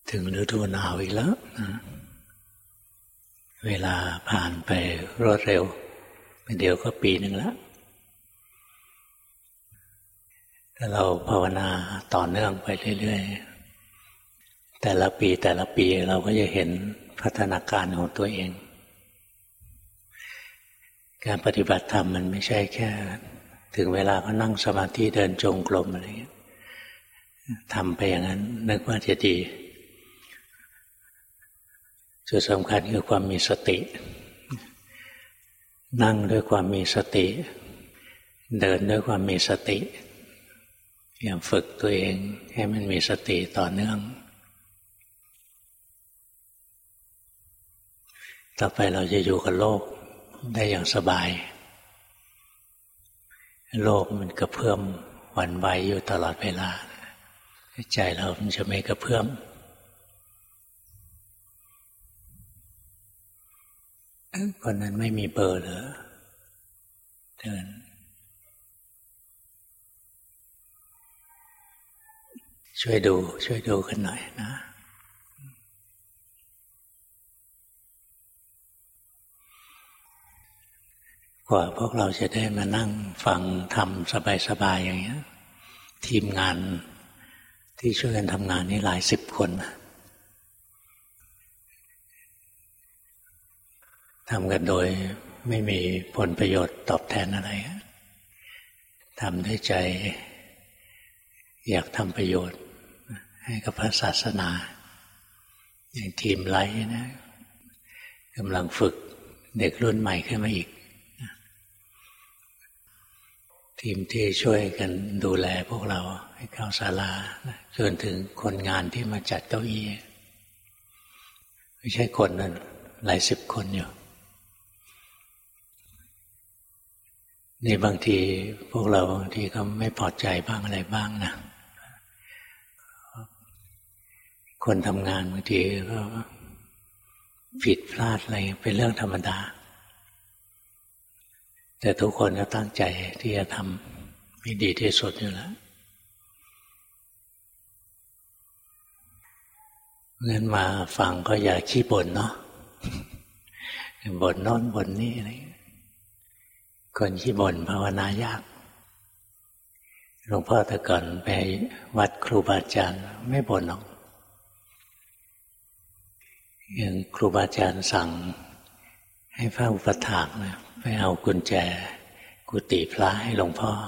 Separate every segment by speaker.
Speaker 1: ถึงฤดูหนาวอีกแล้วนะเวลาผ่านไปรวดเร็วเดี๋ยวก็ปีหนึ่งแล้วถ้าเราภาวนาต่อเนื่องไปเรื่อยๆแต่ละปีเราก็จะเห็นพัฒนาการของตัวเองการปฏิบัติธรรมมันไม่ใช่แค่ถึงเวลาก็นั่งสมาธิเดินจงกรมอะไรอย่างเงี้ยทำไปอย่างนั้นนึกว่าจะดีจุดสำคัญคือความมีสตินั่งด้วยความมีสติเดินด้วยความมีสติอย่างฝึกตัวเองให้มันมีสติต่อเนื่องต่อไปเราจะอยู่กับโลกได้อย่างสบายโลกมันกระเพื่อมหวั่นไหวอยู่ตลอดเวลาใจเรามันจะไม่กระเพื่อมคนนั้นไม่มีเบอร์เหรอเดินช่วยดูกันหน่อยนะกว่าพวกเราจะได้มานั่งฟังทำสบายๆอย่างเงี้ยทีมงานที่ช่วยกันทำงานนี่หลาย10 คนทำกันโดยไม่มีผลประโยชน์ตอบแทนอะไรทำด้วยใจอยากทำประโยชน์ให้กับพระศาสนาอย่างทีมไลท์นะกำลังฝึกเด็กรุ่นใหม่ขึ้นมาอีกทีมที่ช่วยกันดูแลพวกเราให้เข้าศาลาจนถึงคนงานที่มาจัดเก้าอี้ไม่ใช่คนนั้นหลาย10 คนอยู่นี่บางทีพวกเราบางทีก็ไม่พอใจบ้างอะไรบ้างนะคนทำงานบางทีก็ผิดพลาดอะไรเป็นเรื่องธรรมดาแต่ทุกคนก็ตั้งใจที่จะทำให้ดีที่สุดอยู่แล้วงั้นมาฟังก็อย่าขี้บ่นเนาะบ่นโน้นบ่นนี่อะไรคนขี้บ่นภาวนายากหลวงพ่อแต่ก่อนไปวัดครูบาอาจารย์ไม่บ่นหรอกอย่างครูบาอาจารย์สั่งให้พระอุปถากนะไปเอากุญแจกุฏิพระให้หลวงพ่อ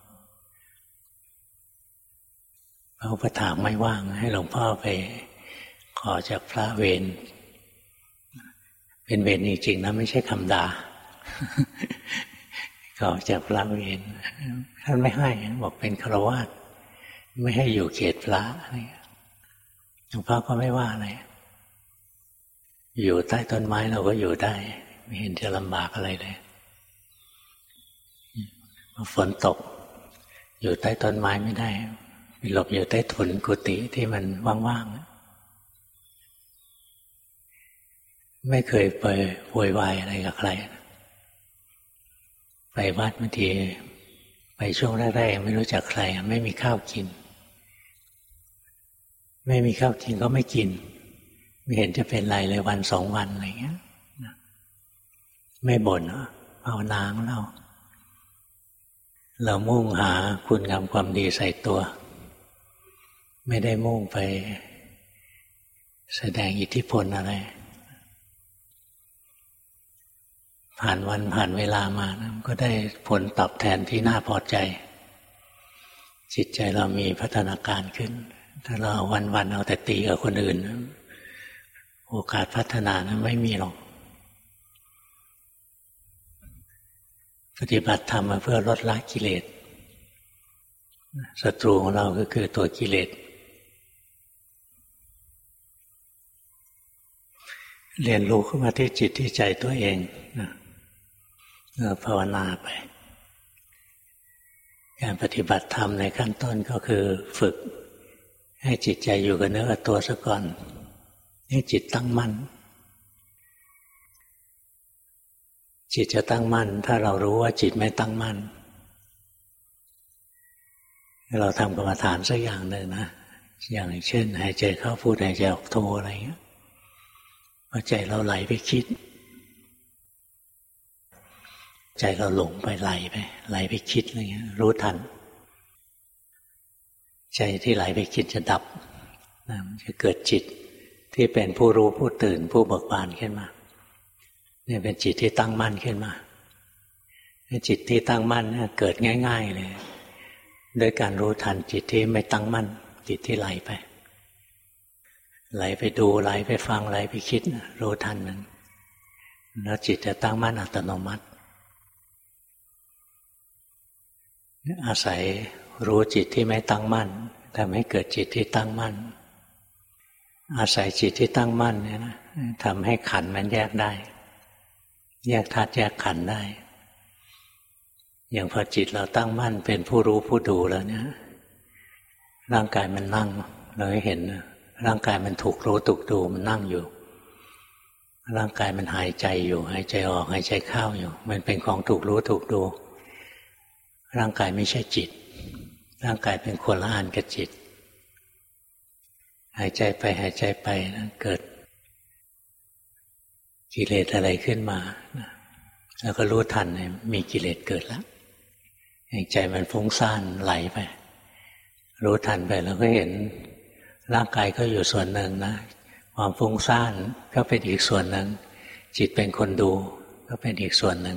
Speaker 1: พระอุปถากไม่ว่างให้หลวงพ่อไปขอจากพระเวรเป็นเวรจริงๆนะไม่ใช่คำด่าขอจากพระเวรท่านไม่ให้บอกเป็นฆราวาสไม่ให้อยู่เขตพระหลวงพ่อก็ไม่ว่าอะไรอยู่ใต้ต้นไม้เราก็อยู่ได้ไม่เห็นจะลำบากอะไรเลยฝนตกอยู่ใต้ต้นไม้ไม่ได้ไปหลบอยู่ใต้ถุนกุฏิที่มันว่างๆไม่เคยไปโวยวายอะไรกับใครไปวัดบางทีไปช่วงแรกๆไม่รู้จักใครไม่มีข้าวกินไม่มีข้าวกินก็ไม่กินไม่เห็นจะเป็นไรเลยวัน2 วันอะไรเงี้ยไม่บ่นภาวนาของเรามุ่งหาคุณงามความดีใส่ตัวไม่ได้มุ่งไปแสดงอิทธิพลอะไรผ่านวันผ่านเวลามานะก็ได้ผลตอบแทนที่น่าพอใจจิตใจเรามีพัฒนาการขึ้นถ้าเราวันๆเอาแต่ตีกับคนอื่นโอกาสพัฒนานะไม่มีหรอกปฏิบัติธรรมมาเพื่อลดละกิเลสศัตรูของเราก็คือตัวกิเลสเรียนรู้เข้ามาที่จิตที่ใจตัวเองภาวนาไปการปฏิบัติธรรมในขั้นต้นก็คือฝึกให้จิตใจอยู่กับเนื้อกับตัวซะก่อนให้จิตตั้งมั่นจิตจะตั้งมั่นถ้าเรารู้ว่าจิตไม่ตั้งมั่นเราทำกรรมฐานสักอย่างหนึ่งนะอย่างเช่นหายใจเข้าพูดหายใจออกโทอะไรเงี้ยพอใจเราไหลไปคิดใจเราหลงไปไหลไปคิดอะไรเงี้ยรู้ทันใจที่ไหลไปคิดจะดับจะเกิดจิตที่เป็นผู้รู้ผู้ตื่นผู้เบิกบานขึ้นมาเนี่ยเป็นจิตที่ตั้งมั่นขึ้นมาจิตที่ตั้งมั่นเนี่ยเกิดง่ายๆเลยโดยการรู้ทันจิตที่ไม่ตั้งมั่นจิตที่ไหลไปดูไหลไปฟังไหลไปคิดรู้ทันมันแล้วจิตจะตั้งมั่นอัตโนมัติอาศัยรู้จิตที่ไม่ตั้งมั่นทำให้เกิดจิตที่ตั้งมั่นอาศัยจิตที่ตั้งมั่นเนี่ยนะทำให้ขันธ์มันแยกได้แยกธาตุแยกขันธ์ได้อย่างพอจิตเราตั้งมั่นเป็นผู้รู้ผู้ดูแล้วเนี่ยร่างกายมันนั่งเราเห็นร่างกายมันถูกรู้ถูกดูมันนั่งอยู่ร่างกายมันหายใจอยู่หายใจออกหายใจเข้าอยู่มันเป็นของถูกรู้ถูกดูร่างกายไม่ใช่จิตร่างกายเป็นคนละอันกับจิตหายใจไปหายใจไปนะเกิดกิเลสอะไรขึ้นมาแล้วก็รู้ทันมีกิเลสเกิดแล้วใจมันฟุ้งซ่านไหลไปรู้ทันไปแล้วก็เห็นร่างกายก็อยู่ส่วนหนึ่งนะความฟุ้งซ่านก็เป็นอีกส่วนหนึ่งจิตเป็นคนดูก็เป็นอีกส่วนหนึ่ง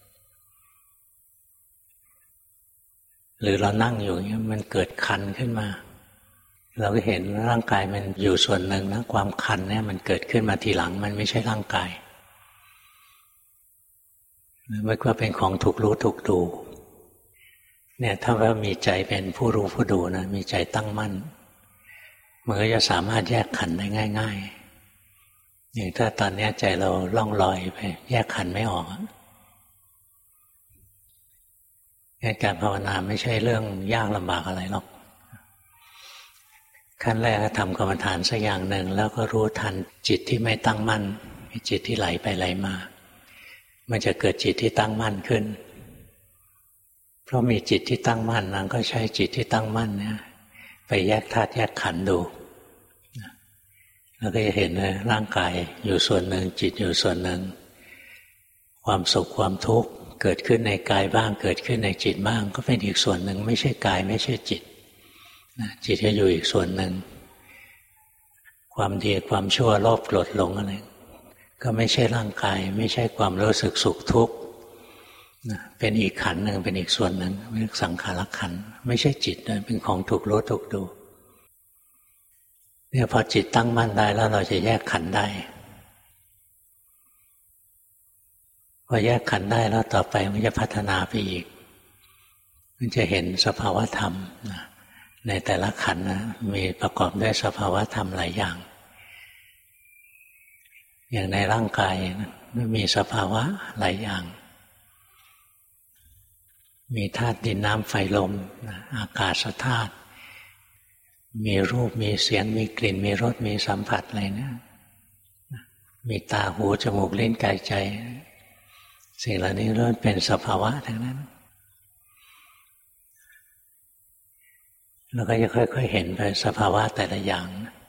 Speaker 1: หรือเรานั่งอยู่อย่างนี้มันเกิดคันขึ้นมาเราก็เห็นร่างกายมันอยู่ส่วนหนึ่งนะความคันเนี่ยมันเกิดขึ้นมาทีหลังมันไม่ใช่ร่างกายมันก็เป็นของถูกรู้ถูกดูเนี่ยถ้าว่ามีใจเป็นผู้รู้ผู้ดูนะมีใจตั้งมั่นมันก็จะสามารถแยกขันธ์ได้ง่ายๆอย่างถ้าตอนนี้ใจเราล่องลอยไปแยกขันธ์ไม่ออกการภาวนาไม่ใช่เรื่องยากลำบากอะไรหรอกขั้นแรกก็ทำกรรมฐานสักอย่างหนึ่งแล้วก็รู้ทันจิตที่ไม่ตั้งมั่นจิตที่ไหลไปไหลมามันจะเกิดจิตที่ตั้งมั่นขึ้นเพราะมีจิตที่ตั้งมั่นนั้นก็ใช้จิตที่ตั้งมั่นเนี่ยไปแยกธาตุแยกขันธ์ดูแล้วก็จะเห็นเลยร่างกายอยู่ส่วนหนึ่งจิตอยู่ส่วนหนึ่งความสุขความทุกข์เกิดขึ้นในกายบ้างเกิดขึ้นในจิตบ้างก็เป็นอีกส่วนหนึ่งไม่ใช่กายไม่ใช่จิตจิตจะอยู่อีกส่วนหนึ่งความดีความชั่วโลภโกรธหลงอะไรก็ไม่ใช่ร่างกายไม่ใช่ความรู้สึกสุขทุกข์เป็นอีกขันธ์หนึ่งเป็นอีกส่วนหนึ่งเป็นสังขารขันธ์ไม่ใช่จิตเลยเป็นของถูกรู้ถูกดูเนี่ยพอจิตตั้งมั่นได้แล้วเราจะแยกขันธ์ได้พอแยกขันธ์ได้แล้วต่อไปมันจะพัฒนาไปอีกมันจะเห็นสภาวธรรมในแต่ละขันธ์นะมีประกอบด้วยสภาวธรรมหลายอย่างอย่างในร่างกายมีสภาวะหลายอย่างมีธาตุดินน้ำไฟลมอากาศธาตุมีรูปมีเสียงมีกลิ่นมีรสมีสัมผัสอะไรนะมีตาหูจมูกลิ้นกายใจสิ่งเหล่านี้ล้วนเป็นสภาวะทั้งนั้นเราก็จะค่อยๆเห็นไปสภาวะแต่ละอย่าง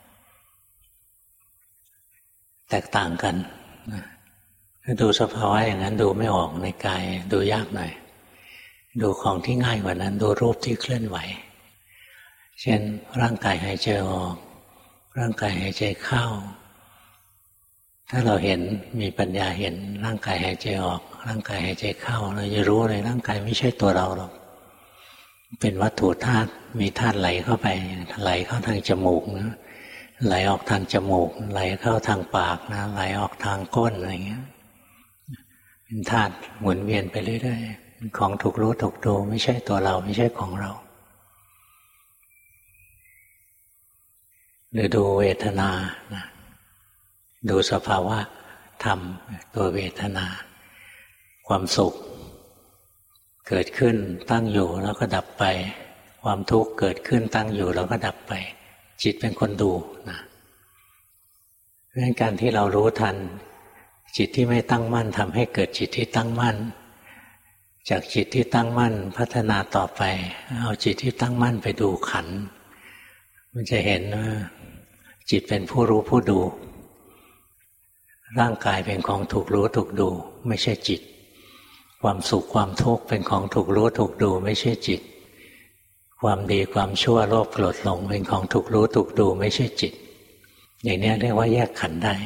Speaker 1: แตกต่างกันถ้าดูสภาวะอย่างนั้นดูไม่ออกในกายดูยากหน่อยดูของที่ง่ายกว่านั้นดูรูปที่เคลื่อนไหวเช่นร่างกายหายใจออกร่างกายหายใจเข้าถ้าเราเห็นมีปัญญาเห็นร่างกายหายใจออกร่างกายหายใจเข้าเราจะรู้เลยร่างกายไม่ใช่ตัวเราหรอกเป็นวัตถุธาตุมีธาตุไหลเข้าไปไหลเข้าทางจมูกนะไหลออกทางจมูกไหลเข้าทางปากนะไหลออกทางก้นอะไรเงี้ยเป็นธาตุหมุนเวียนไปเรื่อยๆเป็นของถูกรู้ถูกดูไม่ใช่ตัวเราไม่ใช่ของเราหรือดูเวทนานะดูสภาวะธรรมตัวเวทนาความสุขเกิดขึ้นตั้งอยู่แล้วก็ดับไปความทุกข์เกิดขึ้นตั้งอยู่แล้วก็ดับไปจิตเป็นคนดูนะเพราะฉะนั้นการที่เรารู้ทันจิตที่ไม่ตั้งมั่นทำให้เกิดจิตที่ตั้งมั่นจากจิตที่ตั้งมั่นพัฒนาต่อไปเอาจิตที่ตั้งมั่นไปดูขันธ์มันจะเห็นว่าจิตเป็นผู้รู้ผู้ดูร่างกายเป็นของถูกรู้ถูกดูไม่ใช่จิตความสุขความทุกข์เป็นของถูกรู้ถูกดูไม่ใช่จิตความดีความชั่วโลภโกรธหลงเป็นของถูกรู้ถูกดูไม่ใช่จิตอย่างนี้เรียกว่าแยกขันธ์ได้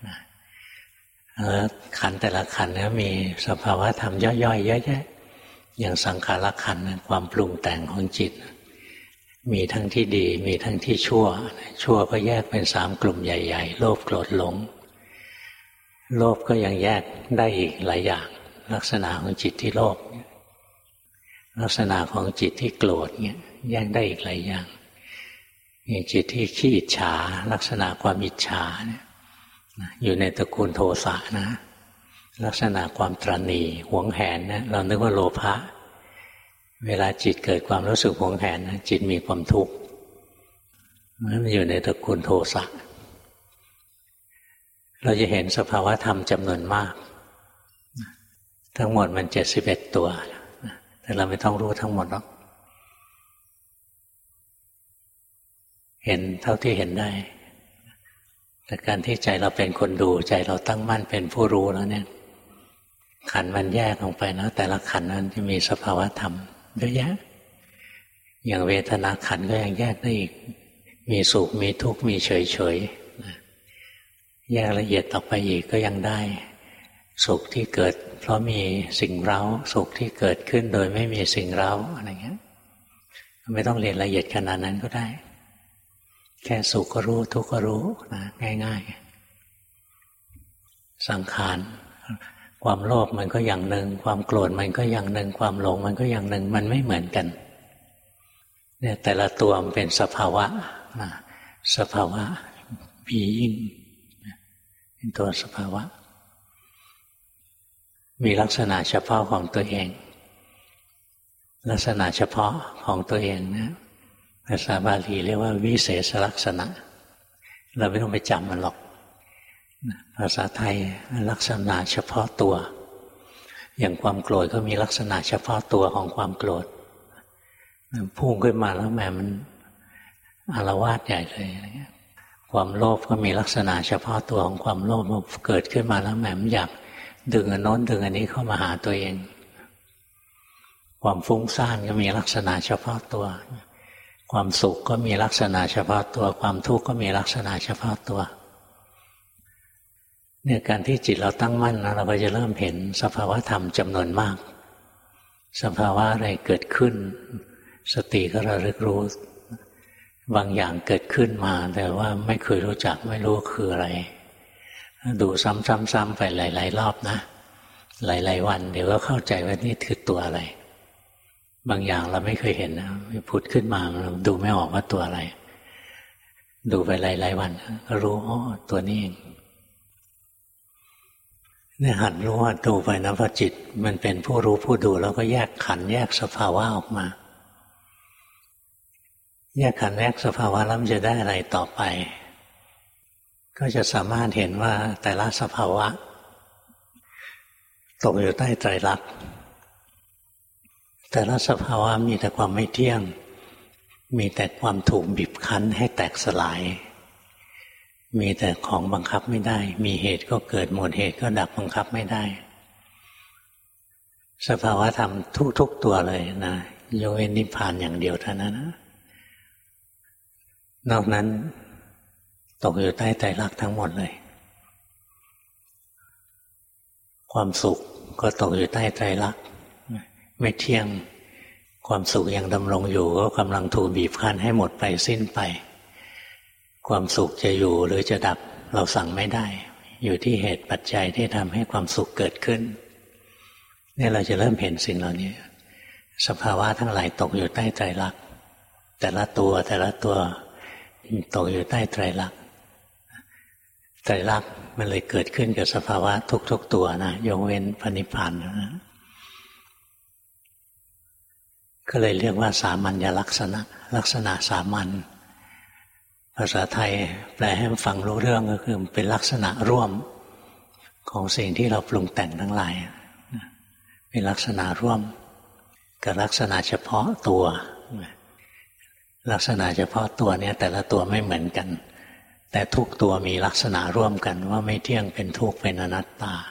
Speaker 1: ขันธ์แต่ละขันธ์มีสภาวะธรรมย่อยๆเยอะแยะอย่างสังขารขันธ์ความปรุงแต่งของจิตมีทั้งที่ดีมีทั้งที่ชั่วก็แยกเป็น3กลุ่มใหญ่ๆโลภโกรธหลงโลภก็ยังแยกได้อีกหลายอย่างลักษณะของจิตที่โลภลักษณะของจิตที่โกรธเนี่ยแยกได้อีกหลายอย่างอย่างจิตที่ขี้อิจฉาลักษณะความอิจฉาเนี่ยอยู่ในตระกูลโทสะนะลักษณะความตระหนี่หวงแหนนะเรานึกว่าโลภะเวลาจิตเกิดความรู้สึกหวงแหนนะจิตมีความทุกข์มันอยู่ในตระกูลโทสะเราจะเห็นสภาวะธรรมจำนวนมากทั้งหมดมัน71ตัวแต่เราไม่ต้องรู้ทั้งหมดหรอกเห็นเท่าที่เห็นได้แต่การที่ใจเราเป็นคนดูใจเราตั้งมั่นเป็นผู้รู้แล้วเนี่ยขันธ์มันแยกออกไปนะแต่ละขันธ์นั้นจะมีสภาวะธรรมเยอะแยะอย่างเวทนาขันธ์ก็ยังแยกได้อีกมีสุขมีทุกข์มีเฉยๆแยกละเอียดต่อไปอีกก็ยังได้สุขที่เกิดเพราะมีสิ่งเร้าสุขที่เกิดขึ้นโดยไม่มีสิ่งเร้าอะไรเงี้ยไม่ต้องเรียนละเอียดขนาดนั้นก็ได้แค่สุขก็รู้ทุกข์ก็รู้นะง่ายๆสังขารความโลภมันก็อย่างหนึ่งความโกรธมันก็อย่างหนึ่งความหลงมันก็อย่างหนึ่งมันไม่เหมือนกันเนี่ยแต่ละตัวมันเป็นสภาวะนะสภาวะbeingเป็นตัวสภาวะมีลักษณะเฉพาะของตัวเองลักษณะเฉพาะของตัวเองนะภาษาบาลีเรียกว่าวิเศษลักษณะเราไม่ต้องไปจำมันหรอกภาษาไทยลักษณะเฉพาะตัวอย่างความโกรธก็มีลักษณะเฉพาะตัวของความโกรธพุ่งขึ้นมาแล้วแม่มันอาละวาดใหญ่เลยความโลภก็มีลักษณะเฉพาะตัวของความโลภเกิดขึ้นมาแล้วแม่มันอยากดึงอันโน้นดึงอันนี้เข้ามาหาตัวเองความฟุ้งซ่านก็มีลักษณะเฉพาะตัวความสุขก็มีลักษณะเฉพาะตัวความทุกข์ก็มีลักษณะเฉพาะตัวเนี่ยการที่จิตเราตั้งมั่นนะเราก็จะเริ่มเห็นสภาวะธรรมจำนวนมากสภาวะอะไรเกิดขึ้นสติก็ระลึกรู้บางอย่างเกิดขึ้นมาแต่ว่าไม่เคยรู้จักไม่รู้คืออะไรดูซ้ำๆไปหลายๆรอบนะหลายๆวันเดี๋ยวก็เข้าใจว่านี่คือตัวอะไรบางอย่างเราไม่เคยเห็นนะผุดขึ้นมาเราดูไม่ออกว่าตัวอะไรดูไปหลายๆวันก็รู้อ๋อตัวนี้เองเนี่ยหัดรู้หัดดูไปนะพอจิตมันเป็นผู้รู้ผู้ดูแล้วก็แยกขันธ์แยกสภาวะออกมาแยกขันธ์แยกสภาวะแล้วมันจะได้อะไรต่อไปก็จะสามารถเห็นว่าแต่ละสภาวะตกอยู่ใต้ไตรลักษณ์แต่ละสภาวะมีแต่ความไม่เที่ยงมีแต่ความถูกบีบคั้นให้แตกสลายมีแต่ของบังคับไม่ได้มีเหตุก็เกิดหมดเหตุก็ดับบังคับไม่ได้สภาวะธรรมทุกตัวเลยนะยกเว้นนิพพานอย่างเดียวเท่านั้นนะนอกนั้นตกอยู่ใต้ไตรลักษณ์ทั้งหมดเลยความสุขก็ตกอยู่ใต้ไตรลักษณ์ไม่เที่ยงความสุขยังดำรงอยู่ก็กำลังถูกบีบคั้นให้หมดไปสิ้นไปความสุขจะอยู่หรือจะดับเราสั่งไม่ได้อยู่ที่เหตุปัจจัยที่ทำให้ความสุขเกิดขึ้นนี่เราจะเริ่มเห็นสิ่งเหล่านี้สภาวะทั้งหลายตกอยู่ใต้ไตรลักษณ์แต่ละตัวตกอยู่ใต้ไตรลักษณ์ไตรลักษณ์มันเลยเกิดขึ้นกับสภาวะทุกๆตัวนะยกเว้นพระนิพพานนะก็เลยเรียกว่าสามัญลักษณะลักษณะสามัญภาษาไทยแปลให้ฟังรู้เรื่องก็คือเป็นลักษณะร่วมของสิ่งที่เราปรุงแต่งทั้งหลายเป็นลักษณะร่วมกับลักษณะเฉพาะตัวลักษณะเฉพาะตัวเนี่ยแต่ละตัวไม่เหมือนกันแต่ทุกตัวมีลักษณะร่วมกันว่าไม่เที่ยงเป็นทุกข์เป็นอนัตตา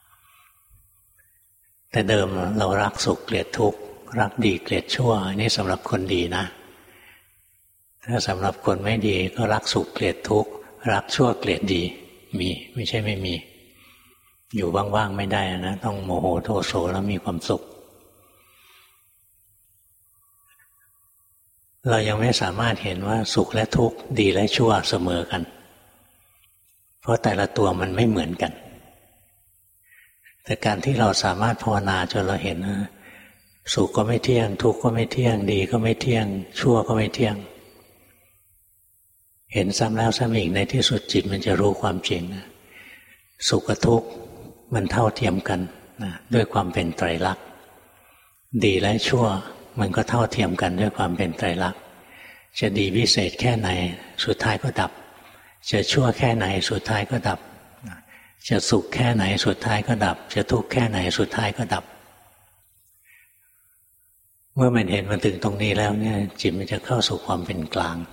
Speaker 1: แต่เดิมเรารักสุขเกลียดทุกข์รักดีเกลียดชั่วนี่สำหรับคนดีนะถ้าสำหรับคนไม่ดีก็รักสุขเกลียดทุกข์รักชั่วเกลียดดีมีไม่ใช่ไม่มีอยู่ว่างๆไม่ได้นะต้องโมโหโทโสแล้วมีความสุขเรายังไม่สามารถเห็นว่าสุขและทุกข์ดีและชั่วเสมอกันเพราะแต่ละตัวมันไม่เหมือนกันแต่การที่เราสามารถภาวนาจนเราเห็นสุขก็ไม่เที่ยงทุกข์ก็ไม่เที่ยงดีก็ไม่เที่ยงชั่วก็ไม่เที่ยงเห็นซ้ำแล้วซ้ำอีกในที่สุดจิตมันจะรู้ความจริงนะสุขกับทุกข์มันเท่าเทียมกันนะด้วยความเป็นไตรลักษณ์ดีและชั่วมันก็เท่าเทียมกันด้วยความเป็นไตรลักษณ์จะดีวิเศษแค่ไหนสุดท้ายก็ดับจะชั่วแค่ไหนสุดท้ายก็ดับจะสุขแค่ไหนสุดท้ายก็ดับจะทุกข์แค่ไหนสุดท้ายก็ดับเมื่อมันเห็นมันถึงตรงนี้แล้วเนี่ยจิตมันจะเข้าสู่ความเป็นกลาง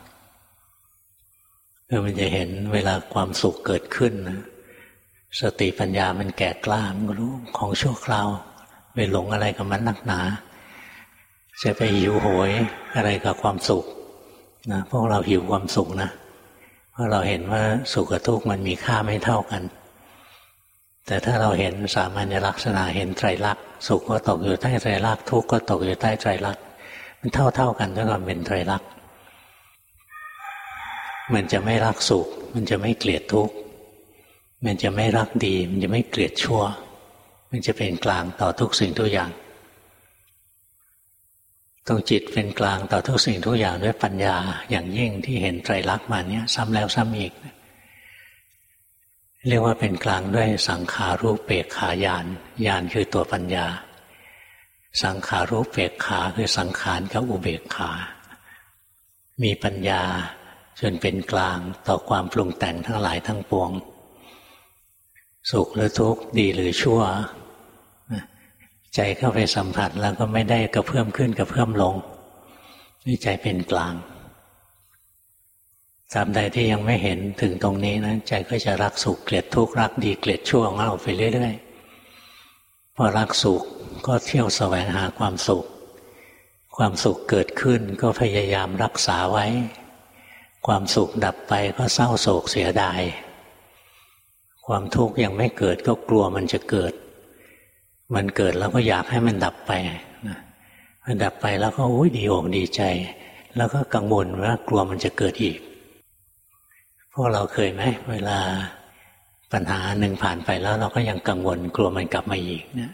Speaker 1: มันจะเห็นเวลาความสุขเกิดขึ้นนะสติปัญญามันแก่กล้ามันก็รู้ของชั่วคราวไปหลงอะไรกับมันนักหนาจะไปหิวโหยอะไรกับความสุขนะพวกเราหิวความสุขนะเพราะเราเห็นว่าสุขกับทุกข์มันมีค่าไม่เท่ากันแต่ถ้าเราเห็นสามัญลักษณะเห็นไตรลักษณ์สุขก็ตกอยู่ใต้ไตรลักษณ์ทุกข์ก็ตกอยู่ใต้ไตรลักษณ์มันเท่ากันด้วยความเป็นไตรลักษณ์มันจะไม่รักสุขมันจะไม่เกลียดทุกข์มันจะไม่รักดีมันจะไม่เกลียดชั่วมันจะเป็นกลางต่อทุกสิ่งทุกอย่างต้องจิตเป็นกลางต่อทุกสิ่งทุกอย่างด้วยปัญญาอย่างยิ่งที่เห็นไตรลักษณ์มาเนี่ยซ้ำแล้วซ้ำอีกเรียกว่าเป็นกลางด้วยสังขารูปเปกขาญาณญาณคือตัวปัญญาสังขารูปเปกขาคือสังขารกับอุเบกขามีปัญญาจนเป็นกลางต่อความปรุงแต่งทั้งหลายทั้งปวงสุขหรือทุกข์ดีหรือชั่วใจเข้าไปสัมผัสแล้วก็ไม่ได้กระเพื่อมขึ้นกระเพื่อมลงนี่ใจเป็นกลางตราบใดที่ยังไม่เห็นถึงตรงนี้นะใจก็จะรักสุขเกลียดทุกข์รักดีเกลียดชั่วของเราไปเรื่อยๆพอรักสุขก็เที่ยวแสวงหาความสุขความสุขเกิดขึ้นก็พยายามรักษาไว้ความสุขดับไปก็เศร้าโศกเสียดายความทุกข์ยังไม่เกิดก็กลัวมันจะเกิดมันเกิดแล้วก็อยากให้มันดับไปมันดับไปแล้วก็ดีอกดีใจแล้วก็กังวลว่ากลัวมันจะเกิดอีกพวกเราเคยไหมเวลาปัญหาหนึ่งผ่านไปแล้วเราก็ยังกังวลกลัวมันกลับมาอีกนะ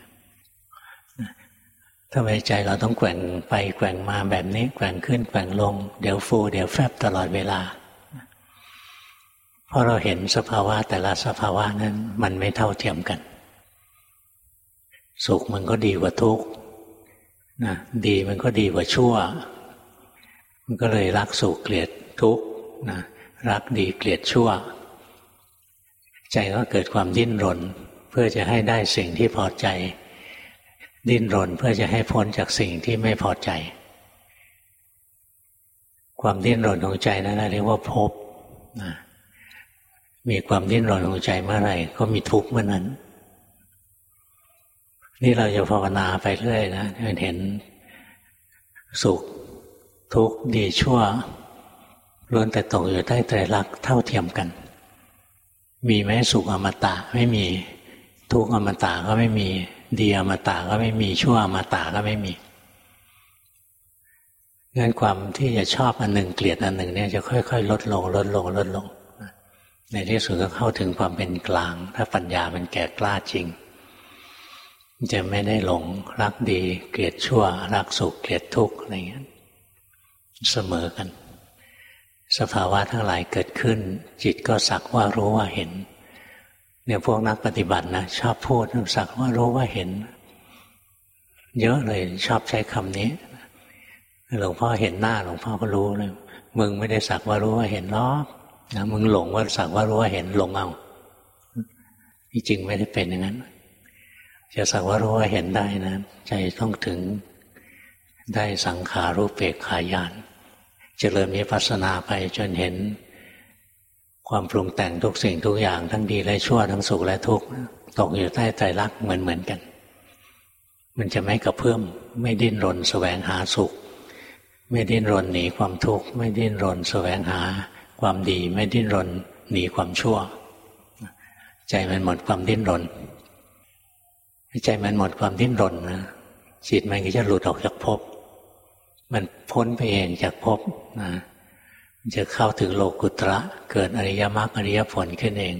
Speaker 1: ทำไมใจเราต้องแกว่งไปแกว่งมาแบบนี้แกว่งขึ้นแกว่งลงเดี๋ยวฟูเดี๋ยวแฟบตลอดเวลาเพราะเราเห็นสภาวะแต่ละสภาวะนั้นมันไม่เท่าเทียมกันสุขมันก็ดีกว่าทุกข์นะดีมันก็ดีกว่าชั่วมันก็เลยรักสุขเกลียดทุกข์นะรักดีเกลียดชั่วใจก็เกิดความดิ้นรนเพื่อจะให้ได้สิ่งที่พอใจดิ้นรนเพื่อจะให้พ้นจากสิ่งที่ไม่พอใจความดิ้นรนของใจนั้นเรียกว่าภพนะมีความดิ้นรนของใจเมื่อไหร่ก็มีทุกข์เมื่อนั้นนี่เราจะภาวนาไปเรื่อยนะเห็นสุขทุกข์ดีชั่วล้วนแต่ตกอยู่ใต้ไตรลักษณ์เท่าเทียมกันมีไหมสุขอมตะไม่มีทุกข์อมตะก็ไม่มีดีอมตะก็ไม่มีชั่วอมตะก็ไม่มีงั้นความที่จะชอบอันหนึ่งเกลียดอันหนึ่งเนี่ยจะค่อยๆลดลงในที่สุดก็เข้าถึงความเป็นกลางถ้าปัญญามันแก่กล้าจริงจะไม่ได้หลงรักดีเกลียดชั่วรักสุขเกลียดทุกข์อะไรอย่างนี้เสมอกันสภาวะทั้งหลายเกิดขึ้นจิตก็สักว่ารู้ว่าเห็นเนี่ยพวกนักปฏิบัตินะชอบพูดสักว่ารู้ว่าเห็นเยอะเลยชอบใช้คำนี้หลวงพ่อเห็นหน้าหลวงพ่อก็รู้เลยมึงไม่ได้สักว่ารู้ว่าเห็นหรอกนะมึงหลงว่าสักว่ารู้ว่าเห็นหลงเอาที่จริงไม่ได้เป็นอย่างนั้นจะสักว่ารู้ว่าเห็นได้นะใจต้องถึงได้สังขารูปเปกขาญาณเจริญวิปัสสนาไปจนเห็นความปรุงแต่งทุกสิ่งทุกอย่างทั้งดีและชั่วทั้งสุขและทุกข์ตกอยู่ใต้ไตรลักษณ์เหมือนกันมันจะไม่กระเพื่อมไม่ดิ้นรนแสวงหาสุขไม่ดิ้นรนหนีความทุกข์ไม่ดิ้นรนแสวงหาความดีไม่ดิ้นรนหนีความชั่วใจมันหมดความดิ้นรนใจมันหมดความดิ้นรนนะจิตมันก็จะหลุดออกจากภพมันพ้นไปเองจากภพนะมันจะเข้าถึงโลกุตระเกิดอริยมรรคอริยผลขึ้นเอง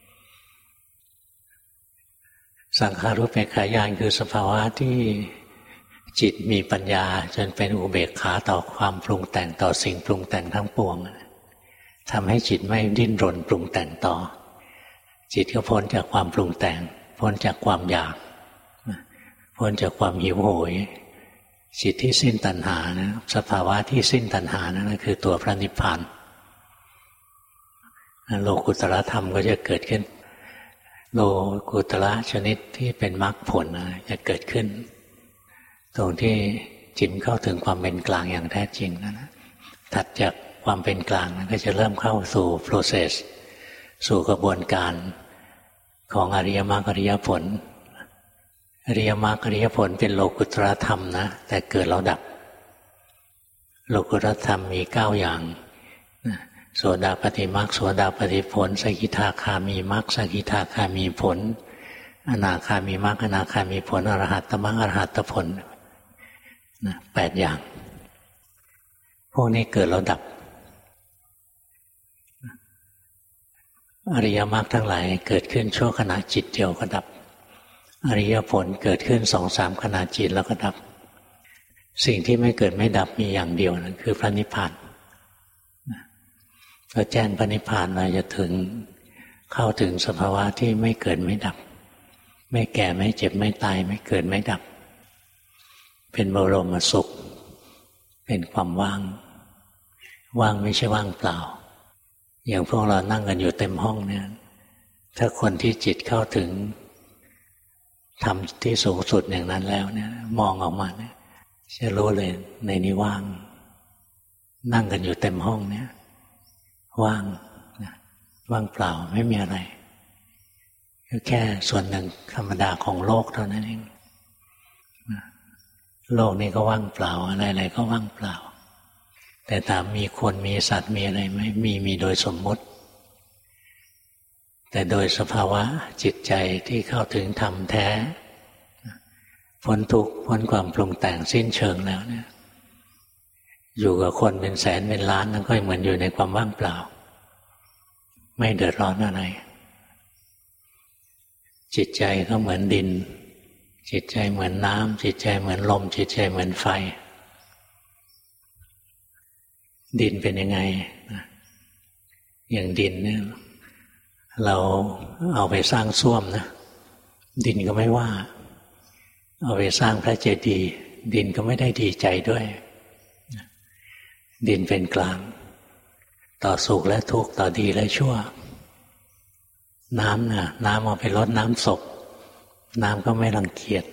Speaker 1: สังขารุปเปกขาญาณคือสภาวะที่จิตมีปัญญาจนเป็นอุเบกขาต่อความปรุงแต่งต่อสิ่งปรุงแต่งทั้งปวงทำให้จิตไม่ดิ้นรนปรุงแต่งต่อจิตก็พ้นจากความปรุงแต่งพ้นจากความอยากพ้นจากความหิวโหยจิตที่สิ้นตัณหานะสภาวะที่สิ้นตัณหานั่นคือตัวพระนิพพานโลกุตตรธรรมก็จะเกิดขึ้นโลกุตตระชนิดที่เป็นมรรคผลจะเกิดขึ้นตรงที่จิตเข้าถึงความเป็นกลางอย่างแท้จริงนะถัดจากความเป็นกลางก็จะเริ่มเข้าสู่ process สู่กระบวนการของอริยมรรคอริยผลอริยมรรคอริยผลเป็นโลกุตตรธรรมนะแต่เกิดแล้วดับโลกุตตรธรรมมี9อย่างโสดาปัตติมรรคโสดาปัตติผลสกิทาคามีมรรคสกิทาคามีผลอนาคามีมรรคอนาคามีผลอรหัตตมรรคอรหัตตผล8อย่างพวกนี้เกิดแล้วดับอริยมรรคทั้งหลายเกิดขึ้นชั่วขณะจิตเดียวก็ดับอริยผลเกิดขึ้น 2-3 ขณะจิตแล้วก็ดับสิ่งที่ไม่เกิดไม่ดับมีอย่างเดียวนั่นคือพระนิพพานพอแจ้งพระนิพพานเราจะถึงเข้าถึงสภาวะที่ไม่เกิดไม่ดับไม่แก่ไม่เจ็บไม่ตายไม่เกิดไม่ดับเป็นบรมสุขเป็นความว่างว่างไม่ใช่ว่างเปล่าอย่างพวกเรานั่งกันอยู่เต็มห้องเนี่ยถ้าคนที่จิตเข้าถึงทำที่สูงสุดอย่างนั้นแล้วเนี่ยมองออกมาเนี่ยจะรู้เลยในนี้ว่างนั่งกันอยู่เต็มห้องเนี่ยว่างว่างเปล่าไม่มีอะไรก็แค่ส่วนหนึ่งธรรมดาของโลกเท่านั้นเองโลกนี้ก็ว่างเปล่าอะไรๆก็ว่างเปล่าแต่ตามมีคนมีสัตว์มีอะไรไหมมีโดยสมมุติแต่โดยสภาวะจิตใจที่เข้าถึงธรรมแท้พ้นทุกข์พ้นความปรุงแต่งสิ้นเชิงแล้วเนี่ยอยู่กับคนเป็นแสนเป็นล้านนั่นก็เหมือนอยู่ในความว่างเปล่าไม่เดือดร้อนอะไรจิตใจก็เหมือนดินจิตใจเหมือนน้ำจิตใจเหมือนลมจิตใจเหมือนไฟดินเป็นยังไงอย่างดินเนี่ยเราเอาไปสร้างส้วมนะดินก็ไม่ว่าเอาไปสร้างพระเจดีย์ดินก็ไม่ได้ดีใจด้วยดินเป็นกลางต่อสุขและทุกข์ต่อดีและชั่วน้ำน่ะน้ำเอาไปรดน้ำศพน้ำก็ไม่รังเกียจ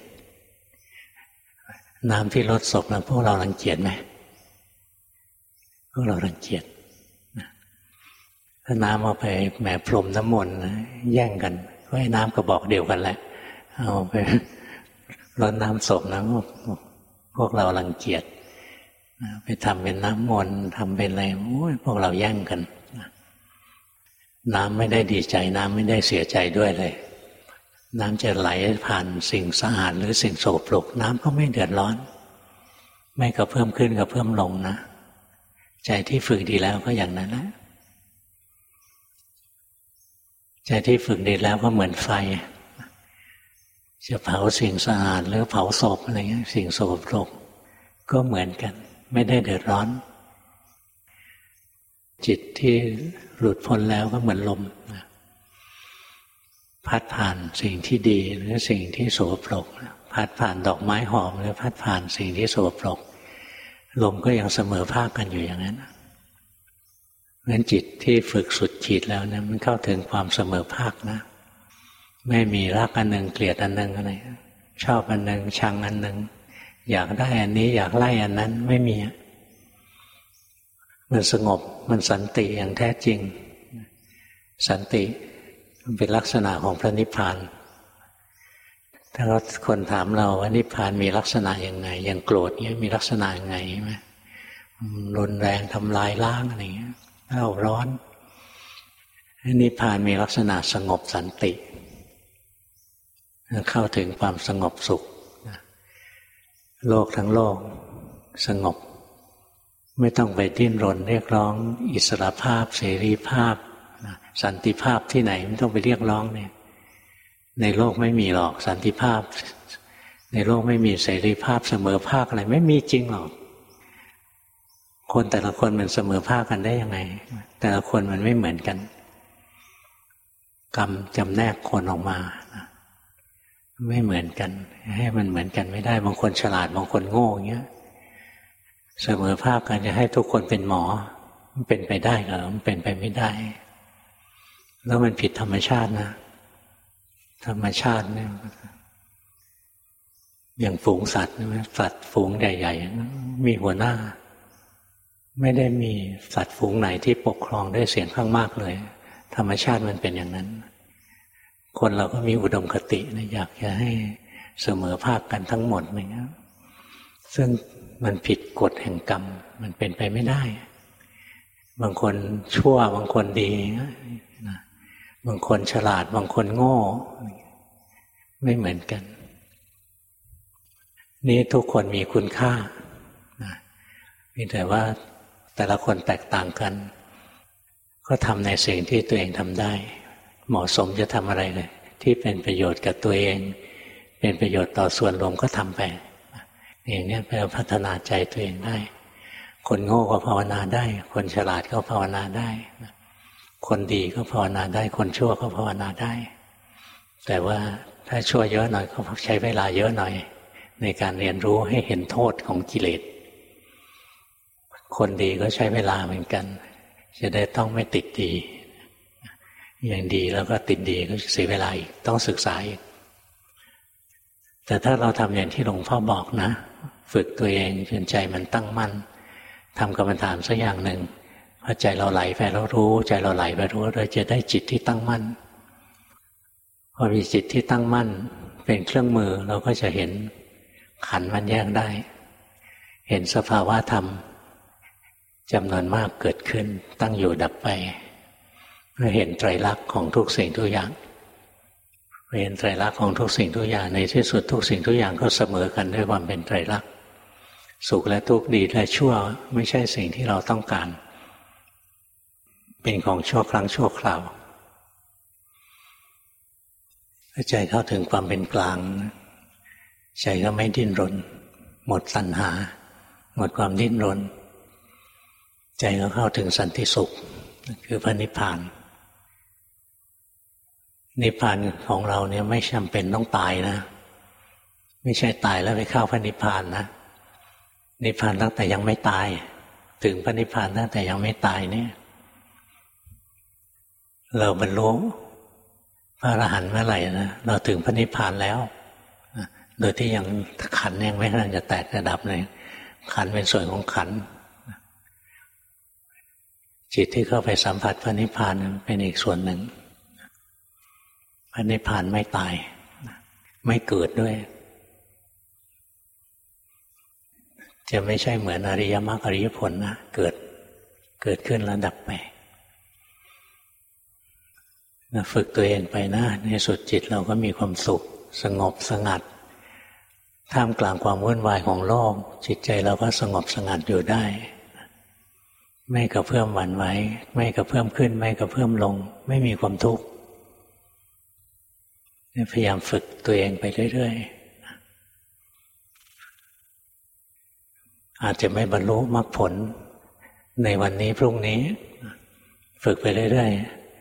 Speaker 1: น้ำที่รดศพนะพวกเรารังเกียจไหมพวกเรารังเกียจถ้าน้ำเอาไปแหมพรมน้ำมนต์แย่งกันก็ให้น้ำกระบอกเดียวกันแหละเอาไปรดน้ำศพนะพวกเรารังเกียจไปทำเป็นน้ำมนต์ทำเป็นอะไรโอ้ยพวกเราแย่งกันน้ำไม่ได้ดีใจน้ำไม่ได้เสียใจด้วยเลยน้ำจะไหลผ่านสิ่งสะอาดหรือสิ่งโสโครกน้ำก็ไม่เดือดร้อนไม่กระเพิ่มขึ้นกระเพิ่มลงนะใจที่ฝึกดีแล้วก็อย่างนั้นแหละใจที่ฝึกดีแล้วก็เหมือนไฟจะเผาสิ่งสะอาดหรือเผาศพอะไรเงี้ยสิ่งโสโครกก็เหมือนกันไม่ได้เดือดร้อนจิตที่หลุดพ้นแล้วก็เหมือนลมพัดผ่านสิ่งที่ดีหรือสิ่งที่โสโครกพัดผ่านดอกไม้หอมหรือพัดผ่านสิ่งที่โสโครกลมก็ยังเสมอภาคกันอยู่อย่างนั้นงั้นจิตที่ฝึกสุดขีดแล้วเนี่ยมันเข้าถึงความเสมอภาคนะไม่มีรักอันหนึ่งเกลียดอันหนึ่งอะไรชอบอันหนึ่งชังอันหนึ่งอยากได้อันนี้อยากไล่อันนั้นไม่มีมันสงบมันสันติอย่างแท้จริงสันติมันเป็นลักษณะของพระนิพพานถ้าคนถามเราว่านิพพานมีลักษณะยังไงอย่างโกรธเนี้ยมีลักษณะยังไงใช่ไหมรุนแรงทำลายล้างอะไรเงี้ยเร่าร้อนนิพพานมีลักษณะสงบสันติเข้าถึงความสงบสุขโลกทั้งโลกสงบไม่ต้องไปดิ้นรนเรียกร้องอิสรภาพเสรีภาพสันติภาพที่ไหนไม่ต้องไปเรียกร้องเนี่ยในโลกไม่มีหรอกสันติภาพในโลกไม่มีเสรีภาพเสมอภาคอะไรไม่มีจริงหรอกคนแต่ละคนมันเสมอภาคกันได้ยังไงแต่ละคนมันไม่เหมือนกันกรรมจำแนกคนออกมาไม่เหมือนกันให้มันเหมือนกันไม่ได้บางคนฉลาดบางคนโง่อย่างเงี้ยเสมอภาคกันจะให้ทุกคนเป็นหมอมันเป็นไปได้เหรอมันเป็นไปไม่ได้แล้วมันผิดธรรมชาตินะธรรมชาติเนี่ยอย่างฝูงสัตว์สัตว์ฝูงใหญ่ๆมีหัวหน้าไม่ได้มีสัตว์ฝูงไหนที่ปกครองด้วยเสียงข้างมากเลยธรรมชาติมันเป็นอย่างนั้นคนเราก็มีอุดมคตินะอยากจะให้เสมอภาคกันทั้งหมดอย่างเงี้ยซึ่งมันผิดกฎแห่งกรรมมันเป็นไปไม่ได้บางคนชั่วบางคนดีนะบางคนฉลาดบางคนโง่ไม่เหมือนกันนี่ทุกคนมีคุณค่านะมีแต่ว่าแต่ละคนแตกต่างกันก็ทำในสิ่งที่ตัวเองทำได้เหมาะสมจะทำอะไรเลยที่เป็นประโยชน์กับตัวเองเป็นประโยชน์ต่อส่วนรวมก็ทำไปอย่างนี้ไปพัฒนาใจตัวเองได้คนโง่ก็ภาวนาได้คนฉลาดก็ภาวนาได้คนดีก็ภาวนาได้คนชั่วก็ภาวนาได้แต่ว่าถ้าชั่วเยอะหน่อยก็ใช้เวลาเยอะหน่อยในการเรียนรู้ให้เห็นโทษของกิเลสคนดีก็ใช้เวลาเหมือนกันจะได้ต้องไม่ติดดีอย่างดีแล้วก็ติดดีก็เสียเวลาอีกต้องศึกษาอีกแต่ถ้าเราทำอย่างที่หลวงพ่อบอกนะฝึกตัวเองจนใจมันตั้งมั่นทำกรรมฐานสักอย่างหนึ่งพอใจเราไหลไปเรารู้ใจเราไหลไปรู้เราจะได้จิตที่ตั้งมั่นพอมีจิตที่ตั้งมั่นเป็นเครื่องมือเราก็จะเห็นขันธ์มันแยกได้เห็นสภาวะธรรมจำนวนมากเกิดขึ้นตั้งอยู่ดับไปเราเห็นไตรลักษณ์ของทุกสิ่งทุกอย่างเห็นไตรลักษณ์ของทุกสิ่งทุกอย่างในที่สุดทุกสิ่งทุกอย่างก็เสมอกันด้วยความเป็นไตรลักษณ์สุขและทุกข์ดีและชั่วไม่ใช่สิ่งที่เราต้องการเป็นของชั่วครั้งชั่วคราวใจเข้าถึงความเป็นกลางใจก็ไม่ดิ้นรนหมดตัณหาหมดความดิ้นรนใจก็เข้าถึงสันติสุขคือพระนิพพานนิพพานของเราเนี่ยไม่จำเป็นต้องตายนะไม่ใช่ตายแล้วไปเข้าพระนิพพานนะนิพพานตั้งแต่ยังไม่ตายถึงพระนิพพานตั้งแต่ยังไม่ตายเนี่ยเราบรรลุพระอรหันต์เมื่อไหร่นะเราถึงพระนิพพานแล้วโดยที่ยังขันธ์ยังไม่ทันจะแตกระดับเลยขันธ์เป็นส่วนของขันธ์จิตที่เข้าไปสัมผัสพระนิพพานเป็นอีกส่วนหนึ่งพระนิพพานไม่ตายไม่เกิดด้วยจะไม่ใช่เหมือนอริยมรรคอริยผลนะเกิดขึ้นแล้วดับไปฝึกตัวเองไปนะในสุดจิตเราก็มีความสุขสงบสงัดท่ามกลางความวุ่นวายของโลกจิตใจเราก็สงบสงัดอยู่ได้ไม่กระเพื่อมหวั่นไหวไม่กระเพื่อมขึ้นไม่กระเพื่อมลงไม่มีความทุกข์พยายามฝึกตัวเองไปเรื่อยๆอาจจะไม่บรรลุมรรคผลในวันนี้พรุ่งนี้ฝึกไปเรื่อย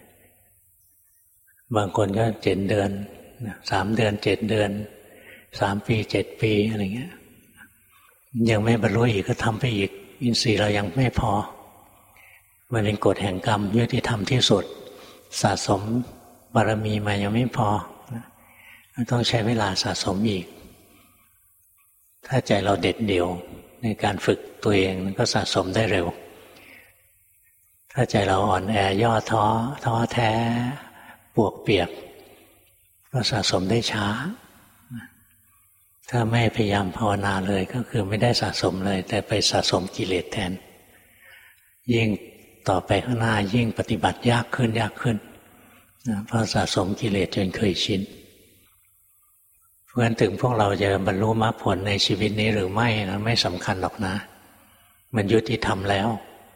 Speaker 1: ๆบางคนก็7 เดือน3 เดือน7 เดือน3 ปี7 ปีอะไรเงี้ยยังไม่บรรลุอีกก็ทำไปอีกอินทรีย์เรายังไม่พอมันเป็นกฎแห่งกรรมยุติธรรมที่สุดสะสมบารมีมายังไม่พอต้องใช้เวลาสะสมอีกถ้าใจเราเด็ดเดี่ยวในการฝึกตัวเองมันก็สะสมได้เร็วถ้าใจเราอ่อนแอย่อท้อแท้ปวกเปียกก็สะสมได้ช้าถ้าไม่พยายามภาวนาเลยก็คือไม่ได้สะสมเลยแต่ไปสะสมกิเลสแทนยิ่งต่อไปข้างหน้ายิ่งปฏิบัติยากขึ้นเพราะสะสมกิเลสจนเคยชินเพราะฉะนั้นถึงพวกเราจะบรรลุมรรคผลในชีวิตนี้หรือไม่นะไม่สำคัญหรอกนะมันยุติธรรมแล้ว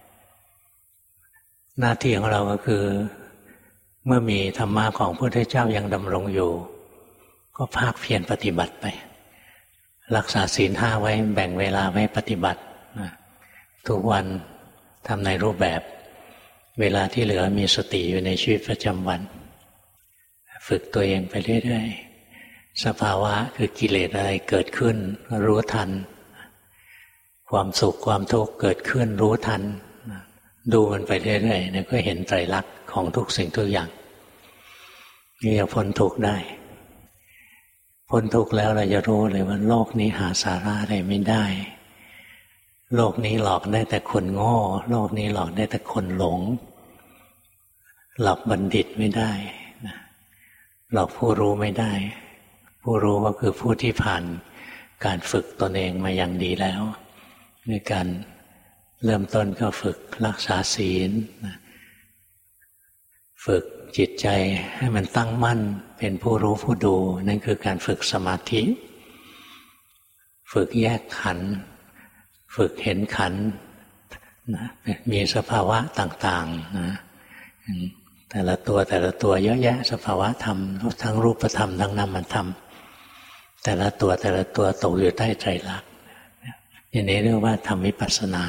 Speaker 1: หน้าที่ของเราก็คือเมื่อมีธรรมะของพระพุทธเจ้ายังดำรงอยู่ก็ภาคเพียรปฏิบัติไปรักษาศีล 5ไว้แบ่งเวลาไว้ปฏิบัติทุกวันทำในรูปแบบเวลาที่เหลือมีสติอยู่ในชีวิตประจำวันฝึกตัวเองไปเรื่อยๆสภาวะคือกิเลสอะไรเกิดขึ้นรู้ทันความสุขความทุกข์เกิดขึ้นรู้ทันดูมันไปเรื่อยๆเนี่ยก็เห็นไตรลักษณ์ของทุกสิ่งทุกอย่างนี่จะพ้นทุกข์ได้พ้นทุกข์แล้วเราจะรู้เลยว่าโลกนี้หาสาระอะไรไม่ได้โลกนี้หลอกได้แต่คนโง่โลกนี้หลอกได้แต่คนหลงหลอกบัณฑิตไม่ได้หลอกผู้รู้ไม่ได้ผู้รู้ก็คือผู้ที่ผ่านการฝึกตนเองมาอย่างดีแล้วในการเริ่มต้นก็ฝึกรักษาศีลฝึกจิตใจให้มันตั้งมั่นเป็นผู้รู้ผู้ดูนั่นคือการฝึกสมาธิฝึกแยกขันธ์ฝึกเห็นขันธ์มีสภาวะต่างๆนะแต่ละตัวเยอะแยะสภาวะธรรมทั้งรูปธรรมทั้งนามธรรมแต่ละตัวตกอยู่ใต้ไตรลักษณ์อย่างนี้เรียกว่าทำวิปัสสนา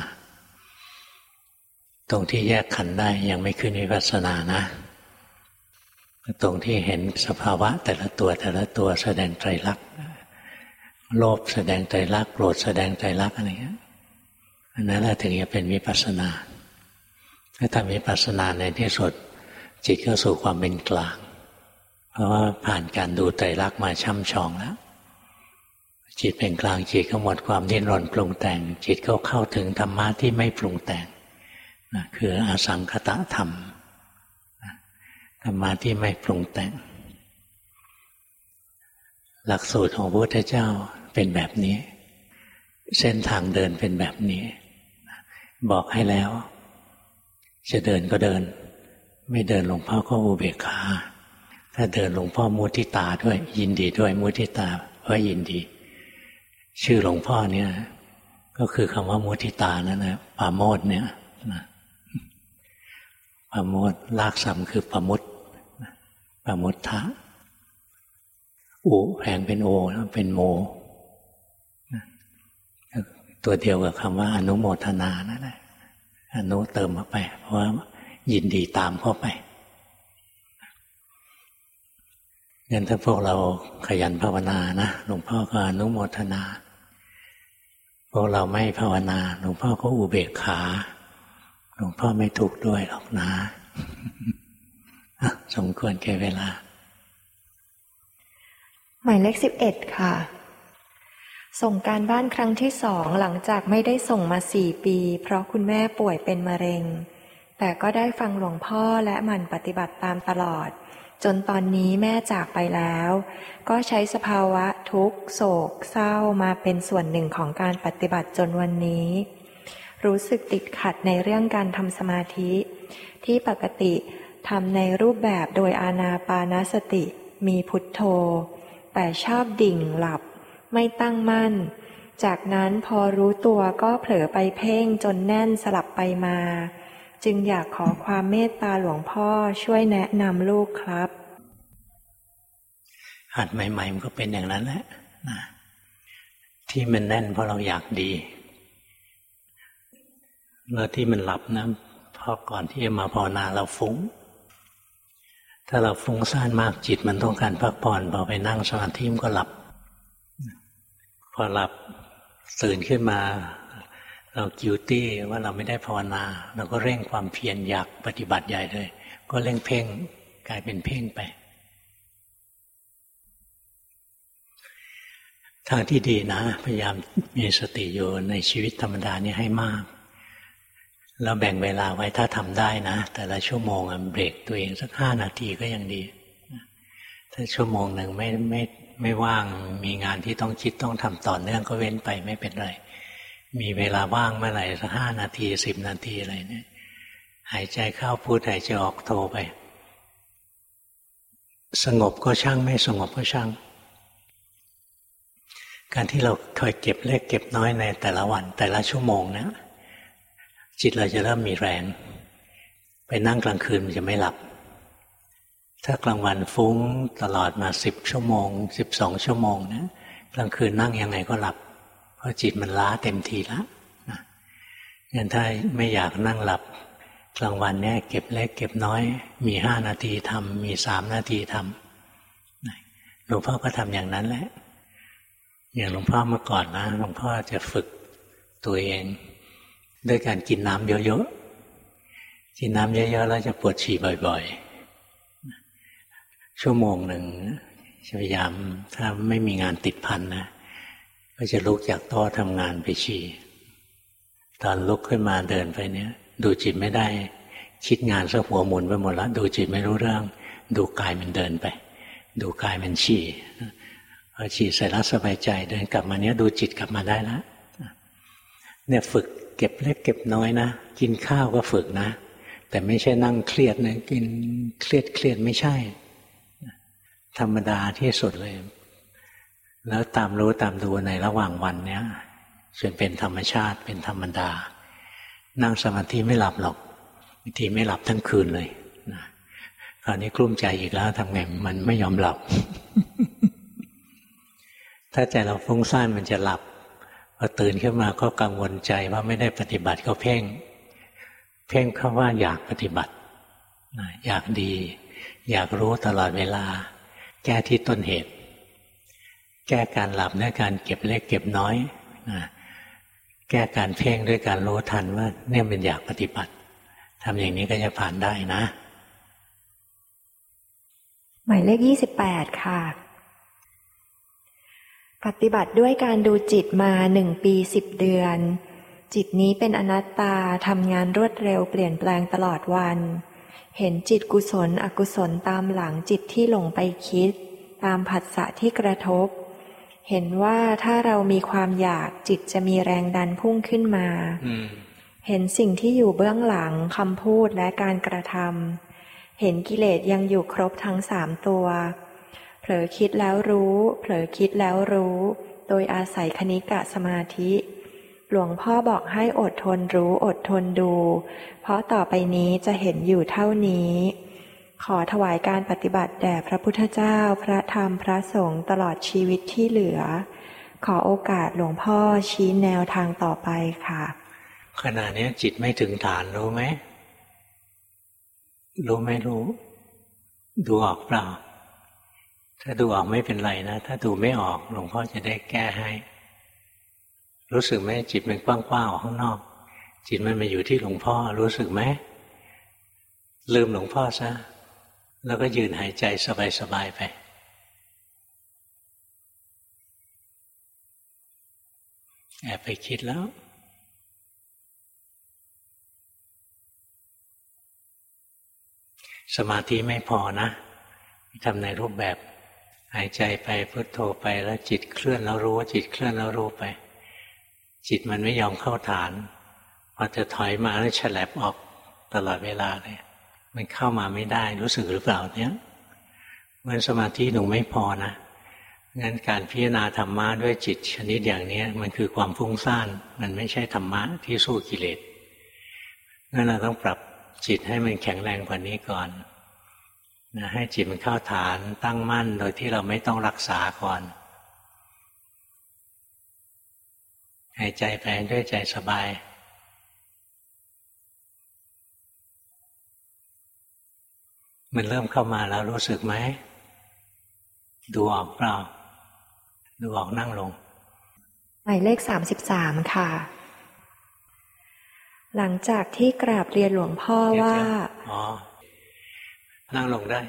Speaker 1: ตรงที่แยกขันธ์ได้ยังไม่ขึ้นวิปัสสนานะตรงที่เห็นสภาวะแต่ละตัวแสดงไตรลักษณ์โลภแสดงไตรลักษณ์โกรธแสดงไตรลักษณ์อะไรเงี้ยอันนั้นแหละถึงจะเป็นวิปัสสนาถ้าทำวิปัสสนาในที่สุดจิตก็สู่ความเป็นกลางเพราะว่าผ่านการดูไตรลักษณ์มาช่ำชองแล้วจิตเป็นกลางจิตก็หมดความดิ้นรนปรุงแต่งจิตก็เข้าถึงธรรมะที่ไม่ปรุงแต่งคืออสังคตธรรมธรรมะที่ไม่ปรุงแต่งหลักสูตรของพระพุทธเจ้าเป็นแบบนี้เส้นทางเดินเป็นแบบนี้บอกให้แล้วจะเดินก็เดินไม่เดินหลวงพ่อก็อุเบกขาถ้าเดินหลวงพ่อมุทิตาด้วยยินดีด้วยมุทิตาเพราะยินดีชื่อหลวงพ่อเนี่ยก็คือคำว่ามุทิตานั่นนะปาโมทย์เนี่ยปาโมทย์รากศัพท์คือปามุตปามุตทะอุแผงเป็นโอแล้วเป็นโมตัวเดียวกับคำว่าอนุโมทนานั่นแหละอนุเติมเข้าไปเพราะว่ายินดีตามเข้าไปงั้นถ้าพวกเราขยันภาวนานะหลวงพ่อก็อนุโมทนาพวกเราไม่ภาวนาหลวงพ่อก็อุเบกขาหลวงพ่อไม่ทุกข์ด้วยหรอกนะสมควรแก่เวลา
Speaker 2: หมายเลข11ค่ะส่งการบ้านครั้งที่2หลังจากไม่ได้ส่งมา4 ปีเพราะคุณแม่ป่วยเป็นมะเร็งแต่ก็ได้ฟังหลวงพ่อและหมั่นปฏิบัติตามตลอดจนตอนนี้แม่จากไปแล้วก็ใช้สภาวะทุกข์โศกเศร้ามาเป็นส่วนหนึ่งของการปฏิบัติจนวันนี้รู้สึกติดขัดในเรื่องการทำสมาธิที่ปกติทำในรูปแบบโดยอานาปานสติมีพุทโธแต่ชอบดิ่งหลับไม่ตั้งมั่นจากนั้นพอรู้ตัวก็เผลอไปเพ่งจนแน่นสลับไปมาจึงอยากขอความเมตตาหลวงพ่อช่วยแนะนำลูกครับ
Speaker 1: หัดใหม่ๆมันก็เป็นอย่างนั้นแหละนะที่มันแน่นเพราะเราอยากดีแล้วที่มันหลับนะเพราะก่อนที่จะมาภาวนาเราฟุ้งถ้าเราฟุ้งซ่านมากจิตมันต้องการพักผ่อนพอไปนั่งสมาธิมันก็หลับพอหลับตื่นขึ้นมาเรากิวตี้ว่าเราไม่ได้ภาวนาเราก็เร่งความเพียรอยากปฏิบัติใหญ่เลยก็เร่งเพ่งกลายเป็นเพ่งไปทางที่ดีนะพยายามมีสติอยู่ในชีวิตธรรมดานี่ให้มากเราแบ่งเวลาไว้ถ้าทำได้นะแต่ละชั่วโมงเบรกตัวเองสัก5 นาทีก็ยังดีถ้าชั่วโมงหนึ่งไม่ว่างมีงานที่ต้องคิดต้องทำต่อเนื่องก็เว้นไปไม่เป็นไรมีเวลาว่างเมื่อไหร่สัก5 นาที10 นาทีอะไรเนี่ยหายใจเข้าพุทหายใจออกโทไปสงบก็ช่างไม่สงบก็ช่างการที่เราคอยเก็บเล็กเก็บน้อยในแต่ละวันแต่ละชั่วโมงนะจิตเราจะเริ่มมีแรงไปนั่งกลางคืนมันจะไม่หลับถ้ากลางวันฟุ้งตลอดมา10 ชั่วโมง12 ชั่วโมงนะกลางคืนนั่งยังไงก็หลับเพราะจิตมันล้าเต็มทีแล้วงั้นถ้าไม่อยากนั่งหลับกลางวันเนี่ยเก็บเล็กเก็บน้อยมี5 นาทีทำมี3 นาทีทำหลวงพ่อก็ทำอย่างนั้นแหละอย่างหลวงพ่อเมื่อก่อนนะหลวงพ่อจะฝึกตัวเองด้วยการกินน้ำเยอะๆกินน้ำเยอะๆแล้วจะปวดฉี่บ่อยๆชั่วโมงหนึ่งพยายามถ้าไม่มีงานติดพันนะก็จะลุกจากโต๊ะทำงานไปฉี่ตอนลุกขึ้นมาเดินไปเนี่ยดูจิตไม่ได้คิดงานซะหัวหมุนไปหมดแล้วดูจิตไม่รู้เรื่องดูกายมันเดินไปดูกายมันฉี่พอฉี่เสร็จแล้วสบายใจเดินกลับมาเนี้ยดูจิตกลับมาได้แล้วเนี่ยฝึกเก็บเล็กเก็บน้อยนะกินข้าวก็ฝึกนะแต่ไม่ใช่นั่งเครียดนะกินเครียดไม่ใช่ธรรมดาที่สุดเลยแล้วตามรู้ตามดูในระหว่างวันเนี้ยจนเป็นธรรมชาติเป็นธรรมดานั่งสมาธิไม่หลับหรอกบางทีไม่หลับทั้งคืนเลยนะคราวนี้กลุ้มใจอีกแล้วทำไงมันไม่ยอมหลับ ถ้าใจเราฟุ้งซ่านมันจะหลับพอตื่นขึ้นมาก็กังวลใจว่าไม่ได้ปฏิบัติก็เพ่งเข้าว่าอยากปฏิบัติอยากดีอยากรู้ตลอดเวลาแก้ที่ต้นเหตุแก้การหลับด้วยการเก็บเล็กเก็บน้อยแก้การเพ่งด้วยการรู้ทันว่าเนี่ยเป็นอยากปฏิบัติทำอย่างนี้ก็จะผ่านได้นะ
Speaker 2: หมายเลข28ค่ะปฏิบัติด้วยการดูจิตมา1 ปี10 เดือนจิตนี้เป็นอนัตตาทำงานรวดเร็วเปลี่ยนแปลงตลอดวันเห็นจิตกุศลอกุศลตามหลังจิตที่หลงไปคิดตามผัสสะที่กระทบเห็นว่าถ้าเรามีความอยากจิตจะมีแรงดันพุ่งขึ้นมาเห็นสิ่งที่อยู่เบื้องหลังคำพูดและการกระทำเห็นกิเลสยังอยู่ครบทั้ง3 ตัวเผลอคิดแล้วรู้เผลอคิดแล้วรู้โดยอาศัยคณิกะสมาธิหลวงพ่อบอกให้อดทนรู้อดทนดูเพราะต่อไปนี้จะเห็นอยู่เท่านี้ขอถวายการปฏิบัติแด่พระพุทธเจ้าพระธรรมพระสงฆ์ตลอดชีวิตที่เหลือขอโอกาสหลวงพ่อชี้แนวทางต่อไปค่ะ
Speaker 1: ขณะนี้จิตไม่ถึงฐานรู้ไหมรู้ไม่รู้ดูออกเปล่าถ้าดูออกไม่เป็นไรนะถ้าดูไม่ออกหลวงพ่อจะได้แก้ให้รู้สึกไหมจิตมันกว้างๆออกข้างนอกจิตมันมาอยู่ที่หลวงพ่อรู้สึกไหมลืมหลวงพ่อซะแล้วก็ยืนหายใจสบายๆไปแอบไปคิดแล้วสมาธิไม่พอนะทำในรูปแบบหายใจไปพุทโธไปแล้วจิตเคลื่อนแล้วรู้จิตเคลื่อนแล้วรู้ไปจิตมันไม่ยอมเข้าฐานพอจะถอยมาแล้วฉลับออกตลอดเวลาเลยมันเข้ามาไม่ได้รู้สึกหรือเปล่าเนี่ยเมื่อสมาธิหนูไม่พอนะงั้นการพิจารณาธรรมะด้วยจิตชนิดอย่างนี้มันคือความฟุ้งซ่านมันไม่ใช่ธรรมะที่สู้กิเลสงั้นเราต้องปรับจิตให้มันแข็งแรงกว่านี้ก่อนนะให้จิตมันเข้าฐานตั้งมั่นโดยที่เราไม่ต้องรักษาก่อนหายใจไปด้วยใจสบายมันเริ่มเข้ามาแล้วรู้สึกไหมดูออกเปล่าดูออกนั่งลง
Speaker 2: หมายเลข33ค่ะหลังจากที่กราบเรียนหลวงพ่อว่า
Speaker 1: นั่งลงได้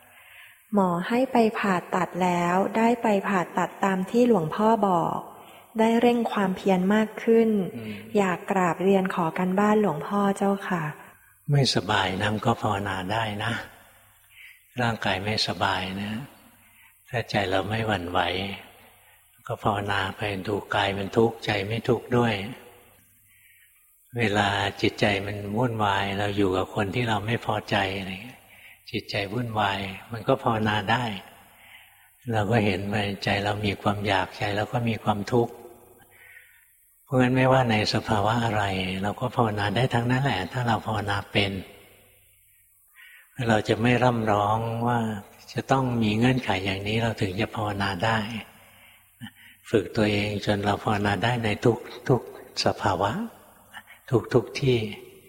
Speaker 2: หมอให้ไปผ่าตัดแล้วได้ไปผ่าตัดตามที่หลวงพ่อบอกได้เร่งความเพียรมากขึ้นอยากกราบเรียนขอกันบ้านหลวงพ่อเจ้าค่ะ
Speaker 1: ไม่สบายนะก็ภาวนาได้นะร่างกายไม่สบายนะถ้าใจเราไม่หวั่นไหวก็ภาวนาไปดูกายมันทุกข์ใจไม่ทุกข์ด้วยเวลาจิตใจมันวุ่นวายเราอยู่กับคนที่เราไม่พอใจอะไรจิตใจวุ่นวายมันก็ภาวนาได้เราก็เห็นว่าใจเรามีความอยากใจเราก็มีความทุกข์เพราะงั้นไม่ว่าในสภาวะอะไรเราก็ภาวนาได้ทั้งนั้นแหละถ้าเราภาวนาเป็นเราจะไม่ร่ำร้องว่าจะต้องมีเงื่อนไขอย่างนี้เราถึงจะภาวนาได้ฝึกตัวเองจนเราภาวนาได้ในทุกสภาวะทุกที่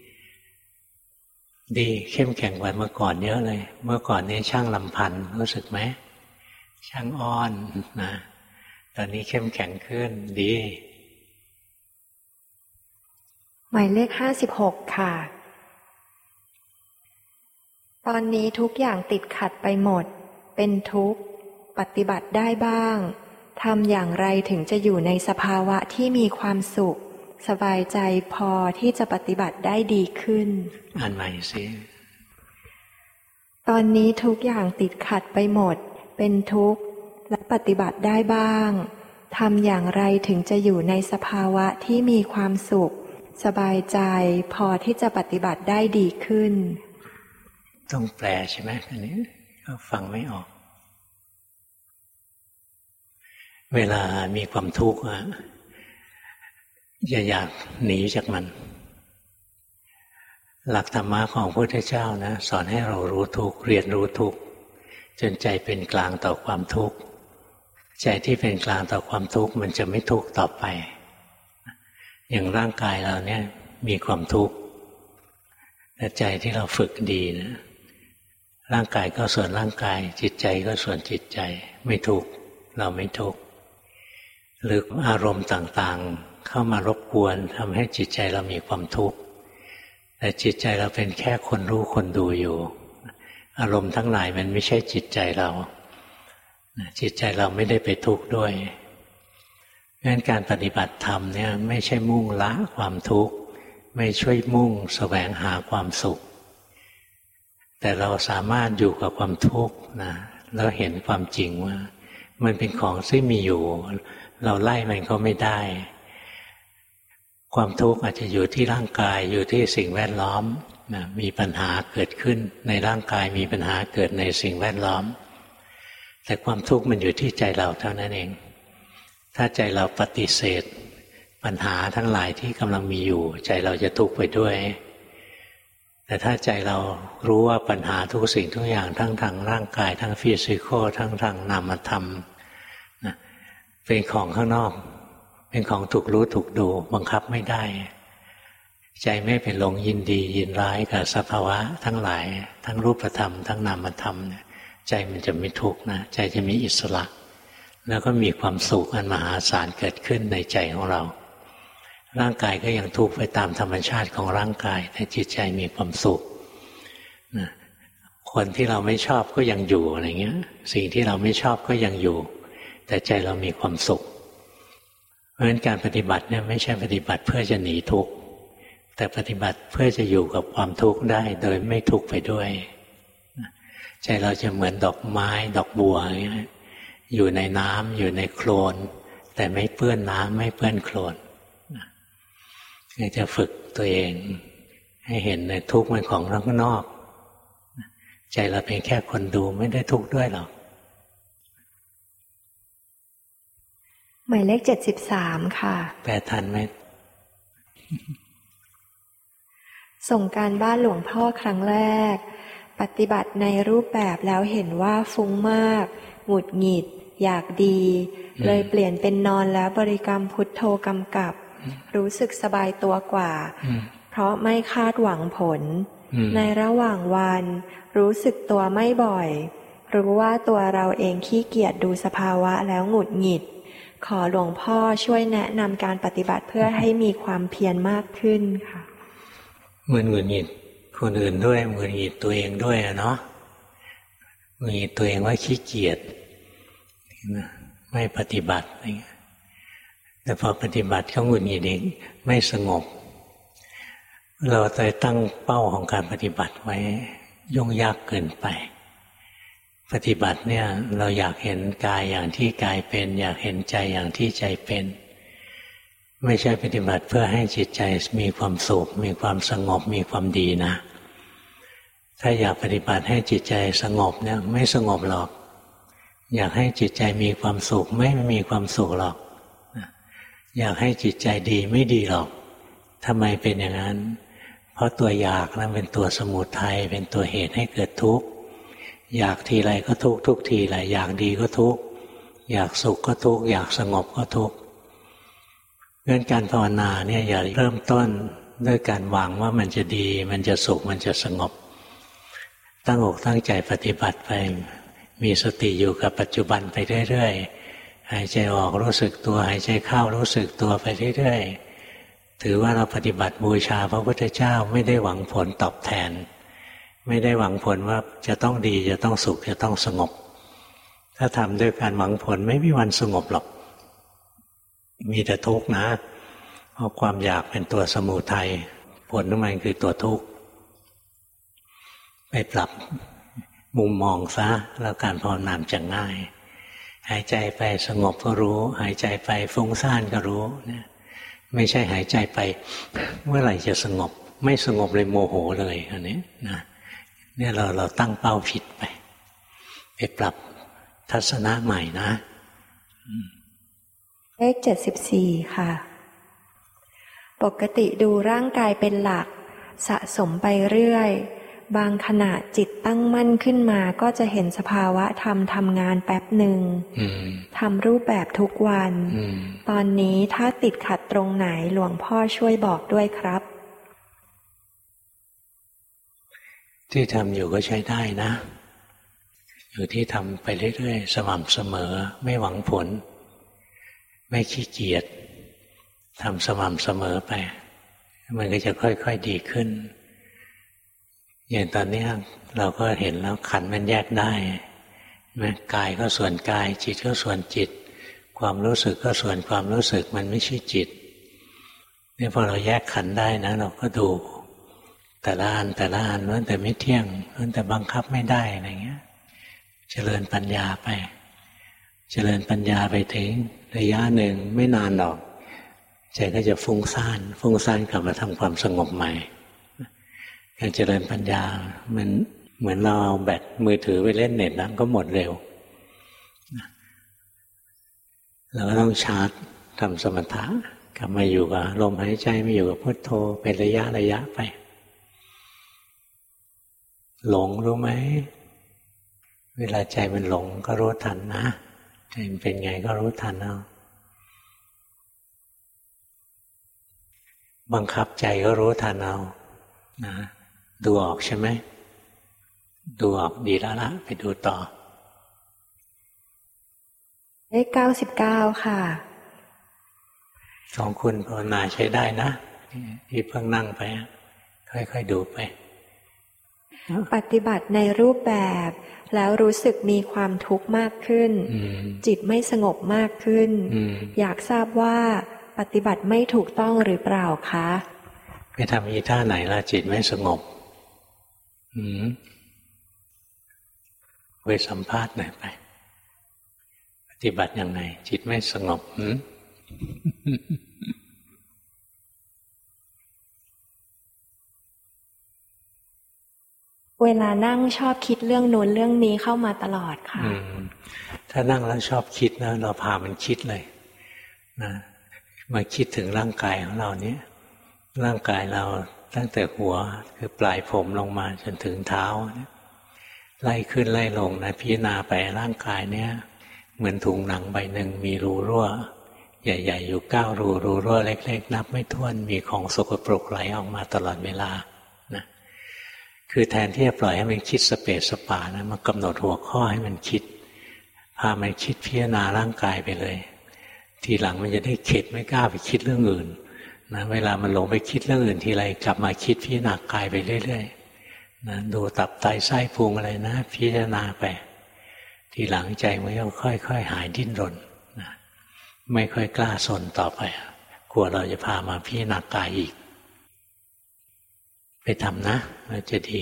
Speaker 1: ดีเข้มแข็งกว่าเมื่อก่อนเยอะเลยเมื่อก่อนนี้ช่างลำพันธ์รู้สึกไหมช่างอ้อนนะตอนนี้เข้มแข็งขึ้นดี
Speaker 2: หมายเลข56ค่ะตอนนี้ทุกอย่างติดขัดไปหมดเป็นทุกข์ปฏิบัติได้บ้างทำอย่างไรถึงจะอยู่ในสภาวะที่มีความสุขสบายใจพอที่จะปฏิบัติได้ดีขึ้น
Speaker 1: อ่านใหม่สิ
Speaker 2: ตอนนี้ทุกอย่างติดขัดไปหมดเป็นทุกข์และปฏิบัติได้บ้างทำอย่างไรถึงจะอยู่ในสภาวะที่มีความสุขสบายใจพอที่จะปฏิบัติได้ดีขึ้น
Speaker 1: ต้องแปลใช่ไหมอันนี้ก็ฟังไม่ออกเวลามีความทุกข์อย่าอยากหนีจากมันหลักธรรมะของพระพุทธเจ้านะสอนให้เรารู้ทุกข์เรียนรู้ทุกข์จนใจเป็นกลางต่อความทุกข์ใจที่เป็นกลางต่อความทุกข์มันจะไม่ทุกข์ต่อไปอย่างร่างกายเราเนี่ยมีความทุกข์แต่ใจที่เราฝึกดีนะร่างกายก็ส่วนร่างกายจิตใจก็ส่วนจิตใจไม่ทุกข์เราไม่ทุกข์หรืออารมณ์ต่างๆเข้ามารบกวนทำให้จิตใจเรามีความทุกข์แต่จิตใจเราเป็นแค่คนรู้คนดูอยู่อารมณ์ทั้งหลายมันไม่ใช่จิตใจเราจิตใจเราไม่ได้ไปทุกข์ด้วยงั้นการปฏิบัติธรรมเนี่ยไม่ใช่มุ่งละความทุกข์ไม่ช่วยมุ่งแสวงหาความสุขแต่เราสามารถอยู่กับความทุกข์นะแล้วเห็นความจริงว่ามันเป็นของที่มีอยู่เราไล่มันก็ไม่ได้ความทุกข์อาจจะอยู่ที่ร่างกายอยู่ที่สิ่งแวดล้อมนะมีปัญหาเกิดขึ้นในร่างกายมีปัญหาเกิดในสิ่งแวดล้อมแต่ความทุกข์มันอยู่ที่ใจเราเท่านั้นเองถ้าใจเราปฏิเสธปัญหาทั้งหลายที่กำลังมีอยู่ใจเราจะทุกข์ไปด้วยแต่ถ้าใจเรารู้ว่าปัญหาทุกสิ่งทุกอย่างทั้งทางร่างกายทั้งฟิสิกอลทั้งทางนามธรรมนะเป็นของข้างนอกเป็นของถูกรู้ถูกดูบังคับไม่ได้ใจไม่ไปหลงยินดียินร้ายกับสภาวะทั้งหลายทั้งรูปธรรมทั้งนามธรรมเนี่ยใจมันจะไม่ทุกข์นะใจจะมีอิสระแล้วก็มีความสุขอันมหาศาลเกิดขึ้นในใจของเราร่างกายก็ยังทุกข์ไปตามธรรมชาติของร่างกายแต่จิตใจมีความสุขนะคนที่เราไม่ชอบก็ยังอยู่อะไรเงี้ยสิ่งที่เราไม่ชอบก็ยังอยู่แต่ใจเรามีความสุขเพราะฉะนั้นการปฏิบัติเนี่ยไม่ใช่ปฏิบัติเพื่อจะหนีทุกข์แต่ปฏิบัติเพื่อจะอยู่กับความทุกข์ได้โดยไม่ทุกข์ไปด้วยใจเราจะเหมือนดอกไม้ดอกบัวอยู่ในน้ำอยู่ในโคลนแต่ไม่เปื้อนน้ำไม่เปื้อนโคลนจะฝึกตัวเองให้เห็นในทุกข์มันของข้างนอกใจเราเป็นแค่คนดูไม่ได้ทุกข์ด้วยหรอก
Speaker 2: หมายเลข73ค่ะ
Speaker 1: แปลทันไหม
Speaker 2: ส่งการบ้านหลวงพ่อครั้งแรกปฏิบัติในรูปแบบแล้วเห็นว่าฟุ้งมากหงุดหงิดอยากดีเลยเปลี่ยนเป็นนอนแล้วบริกรรมพุทโธกำกับรู้สึกสบายตัวกว่าเพราะไม่คาดหวังผลในระหว่างวันรู้สึกตัวไม่บ่อยรู้ว่าตัวเราเองขี้เกียจดูสภาวะแล้วหงุดหงิดขอหลวงพ่อช่วยแนะนำการปฏิบัติเพื่อให้มีความเพียรมากขึ้นค่ะ
Speaker 1: หงุดหงิดคนอื่นด้วยหงุดหงิดตัวเองด้วยเนาะหงุดหงิดตัวเองว่าขี้เกียจไม่ปฏิบัติอะไรเงี้ยแต่พอปฏิบัติเขาหงุดหงิดเองไม่สงบเราไปตั้งเป้าของการปฏิบัติไว้ยุ่งยากเกินไปปฏิบัติเนี่ยเราอยากเห็นกายอย่างที่กายเป็นอยากเห็นใจอย่างที่ใจเป็นไม่ใช่ปฏิบัติเพื่อให้จิตใจมีความสุขมีความสงบมีความดีนะถ้าอยากปฏิบัติให้จิตใจสงบเนี่ยไม่สงบหรอกอยากให้จิตใจมีความสุขไม่มีความสุขหรอกอยากให้จิตใจดีไม่ดีหรอกทำไมเป็นอย่างนั้นเพราะตัวอยากนั้นเป็นตัวสมุทัยเป็นตัวเหตุให้เกิดทุกข์อยากทีไรก็ทุกข์ทุกทีไรอยากดีก็ทุกข์อยากสุขก็ทุกข์อยากสงบก็ทุกข์งั้นการภาวนาเนี่ยอย่าเริ่มต้นด้วยการหวังว่ามันจะดีมันจะสุขมันจะสงบตั้งอกตั้งใจปฏิบัติไปมีสติอยู่กับปัจจุบันไปเรื่อยๆหายใจออกรู้สึกตัวหายใจเข้ารู้สึกตัวไปเรื่อยๆถือว่าเราปฏิบัติบูชาพระพุทธเจ้าไม่ได้หวังผลตอบแทนไม่ได้หวังผลว่าจะต้องดีจะต้องสุขจะต้องสงบถ้าทำด้วยการหวังผลไม่มีวันสงบหรอกมีแต่ทุกข์นะเพราะความอยากเป็นตัวสมุทัยผลของมันคือตัวทุกข์ไปปรับมุมมองซะแล้วการภาวนาจะง่ายหายใจไปสงบก็รู้หายใจไปฟุ้งซ่านก็รู้เนี่ยไม่ใช่หายใจไปเมื่อไหร่จะสงบไม่สงบเลยโมโหเลยอันนี้นะเนี่ยเราตั้งเป้าผิดไปปรับทัศนะใหม่นะ
Speaker 2: เลข74ค่ะปกติดูร่างกายเป็นหลักสะสมไปเรื่อยบางขณะจิตตั้งมั่นขึ้นมาก็จะเห็นสภาวะธรรมทำงานแป๊บหนึ่งทำรูปแบบทุกวันตอนนี้ถ้าติดขัดตรงไหนหลวงพ่อช่วยบอกด้วยครับ
Speaker 1: ที่ทำอยู่ก็ใช้ได้นะอยู่ที่ทำไปเรื่อยๆสม่ำเสมอไม่หวังผลไม่ขี้เกียจทำสม่ำเสมอไปมันก็จะค่อยๆดีขึ้นอย่างตอนนี้เราก็เห็นแล้วขันธ์มันแยกได้กายก็ส่วนกายจิตก็ส่วนจิตความรู้สึกก็ส่วนความรู้สึกมันไม่ใช่จิตเนี่ยพอเราแยกขันธ์ได้นะเราก็ดูแต่ละอันล้วนแต่ไม่เที่ยงล้วนแต่บังคับไม่ได้อะไรเงี้ยเจริญปัญญาไปเจริญปัญญาไปถึงระยะหนึ่งไม่นานหรอกใจก็จะฟุ้งซ่านกลับมาทำความสงบใหม่การเจริญปัญญามันเหมือนเราเอาแบตมือถือไปเล่นเน็ตนะก็หมดเร็วเราก็ต้องชาร์จทำสมถะกลับมาอยู่กับลมหายใจไม่อยู่กับพุทโธเป็นระยะไปหลงรู้ไหมเวลาใจมันหลงก็รู้ทันนะใจมันเป็นไงก็รู้ทันเอาบังคับใจก็รู้ทันเอานะดูออกใช่ไหมดูออกดีแล้วละไปดูต่อ
Speaker 2: เลข99ค่ะ
Speaker 1: 2คุณภาวนาใช้ได้นะที่เพิ่งนั่งไปค่อยๆดูไป
Speaker 2: ปฏิบัติในรูปแบบแล้วรู้สึกมีความทุกข์มากขึ้นจิตไม่สงบมากขึ้นอยากทราบว่าปฏิบัติไม่ถูกต้องหรือเปล่าคะ
Speaker 1: ไปทำอีท่าไหนล่ะจิตไม่สงบไปสัมภาษณ์หน่อยไปปฏิบัติยังไงจิตไม่สงบ
Speaker 2: เวลานั่งชอบคิดเรื่องโน้นเรื่องนี้เข้ามาตลอดค่ะ
Speaker 1: ถ้านั่งแล้วชอบคิดนะเราพามันคิดเลยนะมาคิดถึงร่างกายของเรานี้ร่างกายเราตั้งแต่หัวคือปลายผมลงมาจนถึงเท้าไล่ขึ้นไล่ลงนะพิจารณาไปร่างกายเนี้ยเหมือนถุงหนังใบหนึ่งมีรูรั่วใหญ่ๆอยู่9 รูรั่วเล็กๆนับไม่ถ้วนมีของสกปรกไหลออกมาตลอดเวลานะคือแทนที่จะปล่อยให้มันคิดสเปสสปานะมากำหนดหัวข้อให้มันคิดพามันคิดพิจารณาร่างกายไปเลยทีหลังมันจะได้เข็ดไม่กล้าไปคิดเรื่องอื่นนะเวลามันหลงไปคิดเรื่องอื่นทีไรกลับมาคิดพิจารณากายไปเรื่อยๆนะดูตับไตไส้พุงอะไรนะพิจารณาไปทีหลังใจมันก็ค่อยๆหายดิ้นรนนะไม่ค่อยกล้าสนต่อไปกลัวเราจะพามาพิจารณากายอีกไปทำนะแล้วจะดี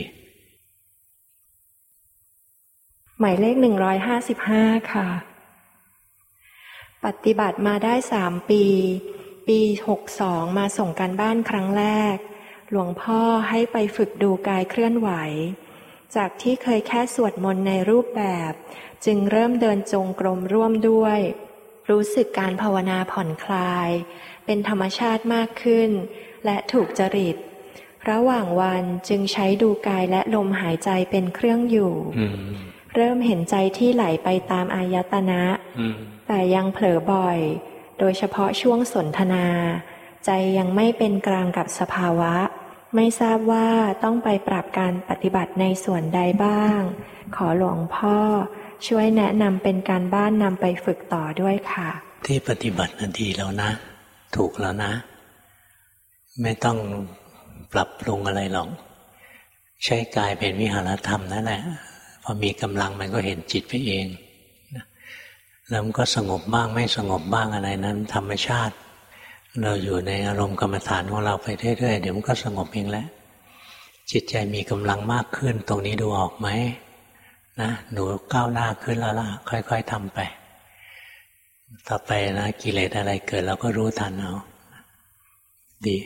Speaker 2: หมายเลข155ค่ะปฏิบัติมาได้3 ปี62มาส่งการบ้านครั้งแรกหลวงพ่อให้ไปฝึกดูกายเคลื่อนไหวจากที่เคยแค่สวดมนต์ในรูปแบบจึงเริ่มเดินจงกรมร่วมด้วยรู้สึกการภาวนาผ่อนคลายเป็นธรรมชาติมากขึ้นและถูกจริตระหว่างวันจึงใช้ดูกายและลมหายใจเป็นเครื่องอยู่เริ่มเห็นใจที่ไหลไปตามอายตนะแต่ยังเผลอบ่อยโดยเฉพาะช่วงสนทนาใจยังไม่เป็นกลางกับสภาวะไม่ทราบว่าต้องไปปรับการปฏิบัติในส่วนใดบ้างขอหลวงพ่อช่วยแนะนำเป็นการบ้านนำไปฝึกต่อด้วยค่ะ
Speaker 1: ที่ปฏิบัตินั้นดีแล้วนะถูกแล้วนะไม่ต้องปรับปรุงอะไรหรอกใช้กายเป็นวิหารธรรมนั่นแหละพอมีกำลังมันก็เห็นจิตไปเองแล้วมันก็สงบบ้างไม่สงบบ้างอะไรนั้นธรรมชาติเราอยู่ในอารมณ์กรรมฐานของเราไปเรื่อยๆเดี๋ยวมันก็สงบเองแหละจิตใจมีกำลังมากขึ้นตรงนี้ดูออกไหมนะหนูก้าวหน้าขึ้นแล้วล่ะค่อยๆทำไปต่อไปนะกิเลสอะไรเกิดเราก็รู้ทันเอาดี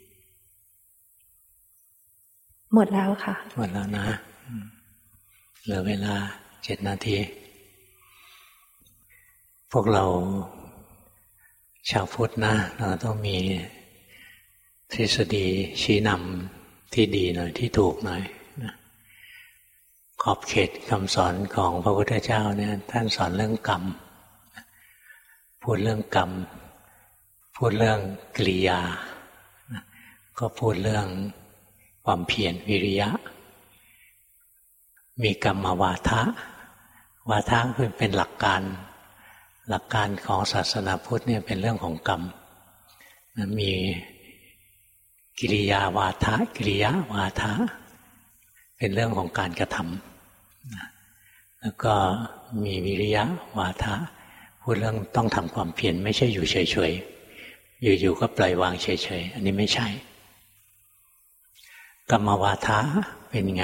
Speaker 2: หมดแล้วค่ะ
Speaker 1: หมดแล้วนะเหลือเวลา7 นาทีพวกเราชาวพุทธนะเราต้องมีทฤษฎีชี้นำที่ดีหน่อยที่ถูกหน่อยนะขอบเขตคำสอนของพระพุทธเจ้าเนี่ยท่านสอนเรื่องกรรมพูดเรื่องกรรมพูดเรื่องกิริยาก็พูดเรื่องความเพียรวิริยะมีกรรมวาทะวาทะคือเป็นหลักการของศาสนาพุทธเนี่ยเป็นเรื่องของกรรมมีกิริยาวาทะกิริยาวาทะเป็นเรื่องของการกระทำแล้วก็มีวิริยะวาทะพูดเรื่องต้องทำความเพียรไม่ใช่อยู่เฉยๆอยู่ๆก็ปล่อยวางเฉยๆอันนี้ไม่ใช่กรรมวาทะเป็นไง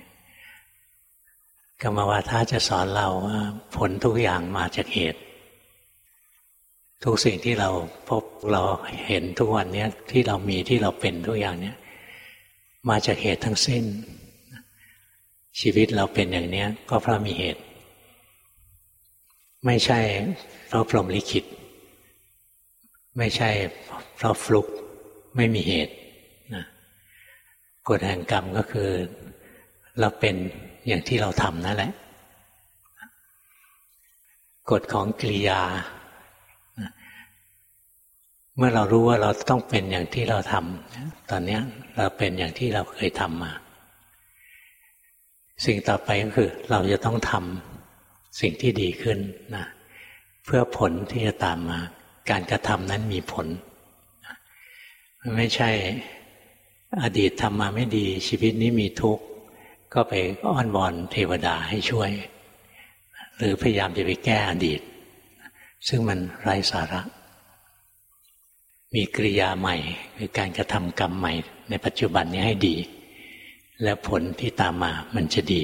Speaker 1: กรรมวาทะจะสอนเราว่าผลทุกอย่างมาจากเหตุทุกสิ่งที่เราพบเราเห็นทุกวันนี้ที่เรามีที่เราเป็นทุกอย่างนี้มาจากเหตุทั้งสิ้นชีวิตเราเป็นอย่างนี้ก็เพราะมีเหตุไม่ใช่เพราะพรหมลิขิตไม่ใช่เพราะฟลุกไม่มีเหตุนะกฎแห่งกรรมก็คือเราเป็นอย่างที่เราทำนั่นแหละกฎของกิริยาเมื่อเรารู้ว่าเราต้องเป็นอย่างที่เราทำตอนนี้เราเป็นอย่างที่เราเคยทำมาสิ่งต่อไปก็คือเราจะต้องทำสิ่งที่ดีขึ้นนะเพื่อผลที่จะตามมาการกระทำนั้นมีผลไม่ใช่อดีตทำมาไม่ดีชีวิตนี้มีทุกข์ก็ไปอ้อนวอนเทวดาให้ช่วยหรือพยายามจะไปแก้อดีตซึ่งมันไร้สาระมีกิริยาใหม่คือการกระทำกรรมใหม่ในปัจจุบันนี้ให้ดีและผลที่ตามมามันจะดี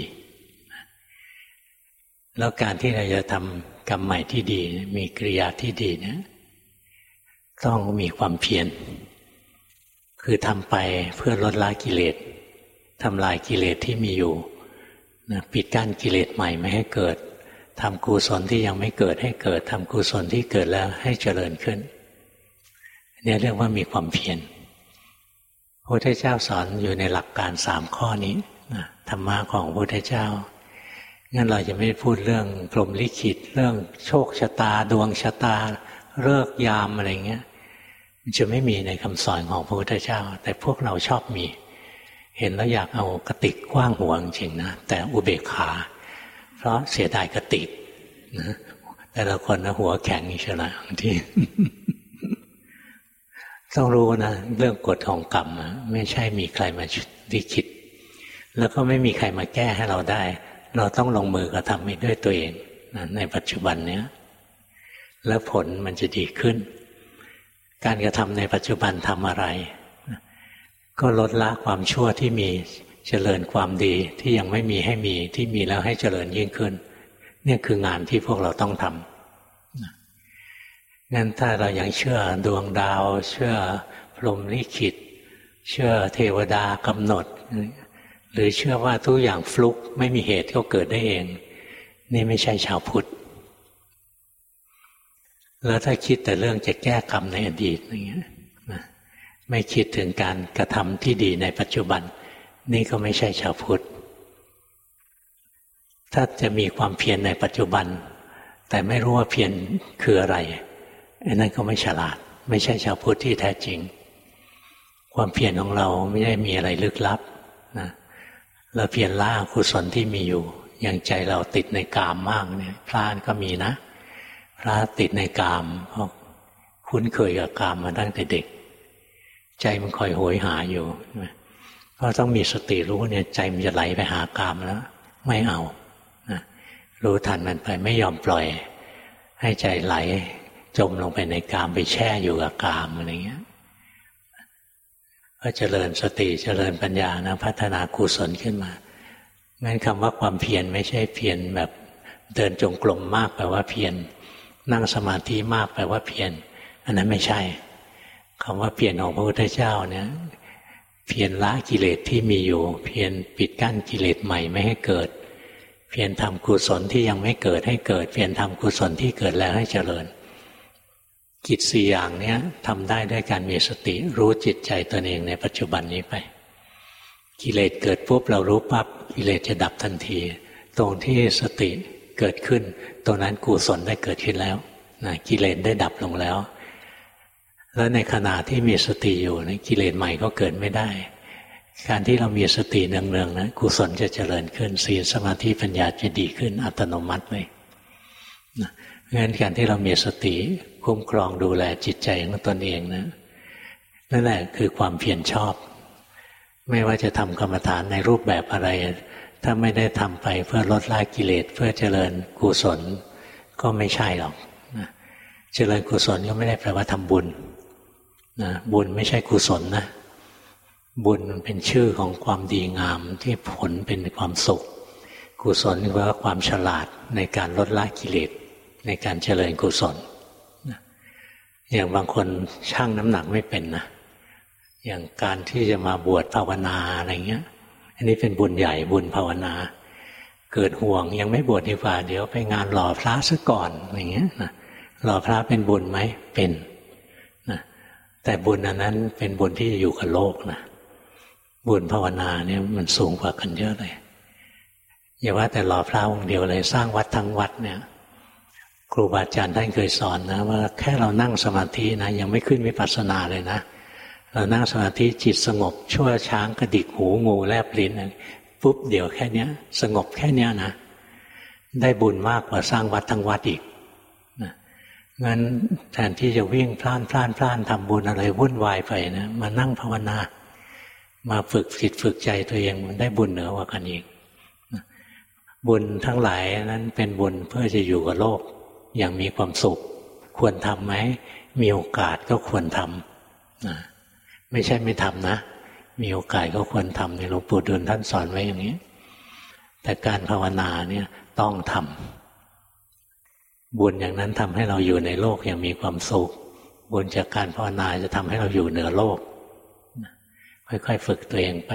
Speaker 1: แล้วการที่เราจะทำกรรมใหม่ที่ดีมีกิริยาที่ดีเนี่ยต้องมีความเพียรคือทำไปเพื่อลดละกิเลสทำลายกิเลสที่มีอยู่นะปิดกั้นกิเลสใหม่ไม่ให้เกิดทำกุศลที่ยังไม่เกิดให้เกิดทำกุศลที่เกิดแล้วให้เจริญขึ้นเนี่ยเรียกว่ามีความเพียรพระพุทธเจ้าสอนอยู่ในหลักการ3 ข้อนี้นะธรรมะของพระพุทธเจ้างั้นเราจะไม่พูดเรื่องพรหมลิขิตเรื่องโชคชะตาดวงชะตาฤกษ์ยามอะไรเงี้ยมันจะไม่มีในคำสอนของพระพุทธเจ้าแต่พวกเราชอบมีเห็นแล้วอยากเอากระติกกว้างหัวจริงๆนะแต่อุเบกขาเพราะเสียดายกระติกนะแต่ละคนนะหัวแข็งอีกเชียวนะบางทีต้องรู้นะเรื่องกฎของกรรมไม่ใช่มีใครมาลิขิตแล้วก็ไม่มีใครมาแก้ให้เราได้เราต้องลงมือกระทำด้วยตัวเองนะในปัจจุบันเนี้ยแล้วผลมันจะดีขึ้นการกระทำในปัจจุบันทำอะไรก็ลดละความชั่วที่มีเจริญความดีที่ยังไม่มีให้มีที่มีแล้วให้เจริญยิ่งขึ้นเนี่ยคืองานที่พวกเราต้องทำงั้นถ้าเรายังเชื่อดวงดาวเชื่อพรหมลิขิตเชื่อเทวดากำหนดหรือเชื่อว่าทุกอย่างฟลุกไม่มีเหตุก็เกิดได้เองนี่ไม่ใช่ชาวพุทธแล้วถ้าคิดแต่เรื่องจะแก้กรรมในอดีตอย่างเงี้ยไม่คิดถึงการกระทำที่ดีในปัจจุบันนี่ก็ไม่ใช่ชาวพุทธถ้าจะมีความเพียรในปัจจุบันแต่ไม่รู้ว่าเพียรคืออะไรอันนั้นก็ไม่ฉลาดไม่ใช่ชาวพุทธที่แท้จริงความเพียรของเราไม่ได้มีอะไรลึกลับนะเราเพียรละอกุศลที่มีอยู่อย่างใจเราติดในกามมากเนี่ยพระก็มีนะพระติดในกามเพราะคุ้นเคยกับกามมาตั้งแต่เด็กใจมันคอยโหยหาอยู่ก็ต้องมีสติรู้เนี่ยใจมันจะไหลไปหากามแล้วไม่เอานะรู้ทันมันไปไม่ยอมปล่อยให้ใจไหลจมลงไปในกามไปแช่อยู่กับกามอะไรเงี้ยก็เจริญสติเจริญปัญญานะพัฒนากุศลขึ้นมางั้นคำว่าความเพียรไม่ใช่เพียรแบบเดินจงกรมมากแปลว่าเพียรนั่งสมาธิมากแปลว่าเพียรอันนั้นไม่ใช่คำว่าเพียรของพระพุทธเจ้าเนี่ยเพียรละกิเลสที่มีอยู่เพียรปิดกั้นกิเลสใหม่ไม่ให้เกิดเพียรทำกุศลที่ยังไม่เกิดให้เกิดเพียรทำกุศลที่เกิดแล้วให้เจริญกิจ4อย่างนี้ทำได้ด้วยการมีสติรู้จิตใจตนเองในปัจจุบันนี้ไปกิเลสเกิดปุ๊บเรารู้ปั๊บกิเลสจะดับทันทีตรงที่สติเกิดขึ้นตรงนั้นกุศลได้เกิดขึ้นแล้วนะกิเลสได้ดับลงแล้วแล้วในขณะที่มีสติอยู่นะกิเลสใหม่ก็เกิดไม่ได้การที่เรามีสติเนืองๆนะกุศลจะเจริญขึ้นศีลสมาธิปัญญาจะดีขึ้นอัตโนมัติเลยนะงั้นการที่เรามีสติคุ้มครองดูแลจิตใจของตนเองนะนั่นแหละคือความเพียรชอบไม่ว่าจะทำกรรมฐานในรูปแบบอะไรถ้าไม่ได้ทำไปเพื่อลดละกิเลสเพื่อเจริญกุศลก็ไม่ใช่หรอกนะเจริญกุศลก็ไม่ได้แปลว่าทำบุญนะบุญไม่ใช่กุศลนะบุญมันเป็นชื่อของความดีงามที่ผลเป็นความสุขกุศลคือว่าความฉลาดในการลดละกิเลสในการเจริญกุศลนะอย่างบางคนชั่งน้ำหนักไม่เป็นนะอย่างการที่จะมาบวชภาวนาอะไรเงี้ยอันนี้เป็นบุญใหญ่บุญภาวนาเกิดห่วงยังไม่บวชดีกว่าเดี๋ยวไปงานหล่อพระซะก่อนอย่างเงี้ยนะหล่อพระเป็นบุญไหมเป็นนะแต่บุญอันนั้นเป็นบุญที่อยู่กับโลกนะบุญภาวนาเนี่ยมันสูงกว่ากันเยอะเลยอย่าว่าแต่หล่อพระองค์เดียวเลยสร้างวัดทั้งวัดเนี่ยครูบาอาจารย์ท่านเคยสอนนะว่าแค่เรานั่งสมาธินะยังไม่ขึ้นวิปัสสนาเลยนะเรานั่งสมาธิจิตสงบชั่วช้างกระดิกหูงูแลบลิ้นปุ๊บเดี๋ยวแค่เนี้ยสงบแค่เนี้ยนะได้บุญมากกว่าสร้างวัดทั้งวัดอีกนะงั้นแทนที่จะวิ่งพล่านทำบุญอะไรวุ่นวายไปนะมานั่งภาวนามาฝึกจิตฝึกใจตัวเองมันได้บุญเหนือกว่ากันอีกนะบุญทั้งหลายนั้นเป็นบุญเพื่อจะอยู่กับโลกอย่างมีความสุขควรทำไหมมีโอกาสก็ควรทำนะไม่ใช่ไม่ทำนะมีโอกาสก็ควรทำในหลวงปู่ดูลท่านสอนไว้อย่างนี้แต่การภาวนาเนี่ยต้องทำบุญอย่างนั้นทำให้เราอยู่ในโลกอย่างมีความสุขบุญจากการภาวนาจะทำให้เราอยู่เหนือโลกค่อยๆฝึกตัวเองไป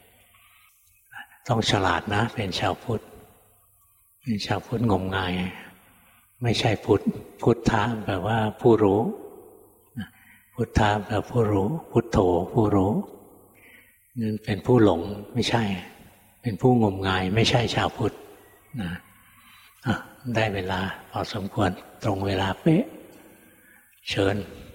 Speaker 1: ต้องฉลาดนะเป็นชาวพุทธเป็นชาวพุทธงมงายไม่ใช่พุทธะแปลว่าผู้รู้พุทธะแปลว่าผู้รู้พุทโธผู้รู้นั่นเป็นผู้หลงไม่ใช่เป็นผู้งมงายไม่ใช่ชาวพุทธนะได้เวลาพอสมควรตรงเวลาเป๊ะเชิญ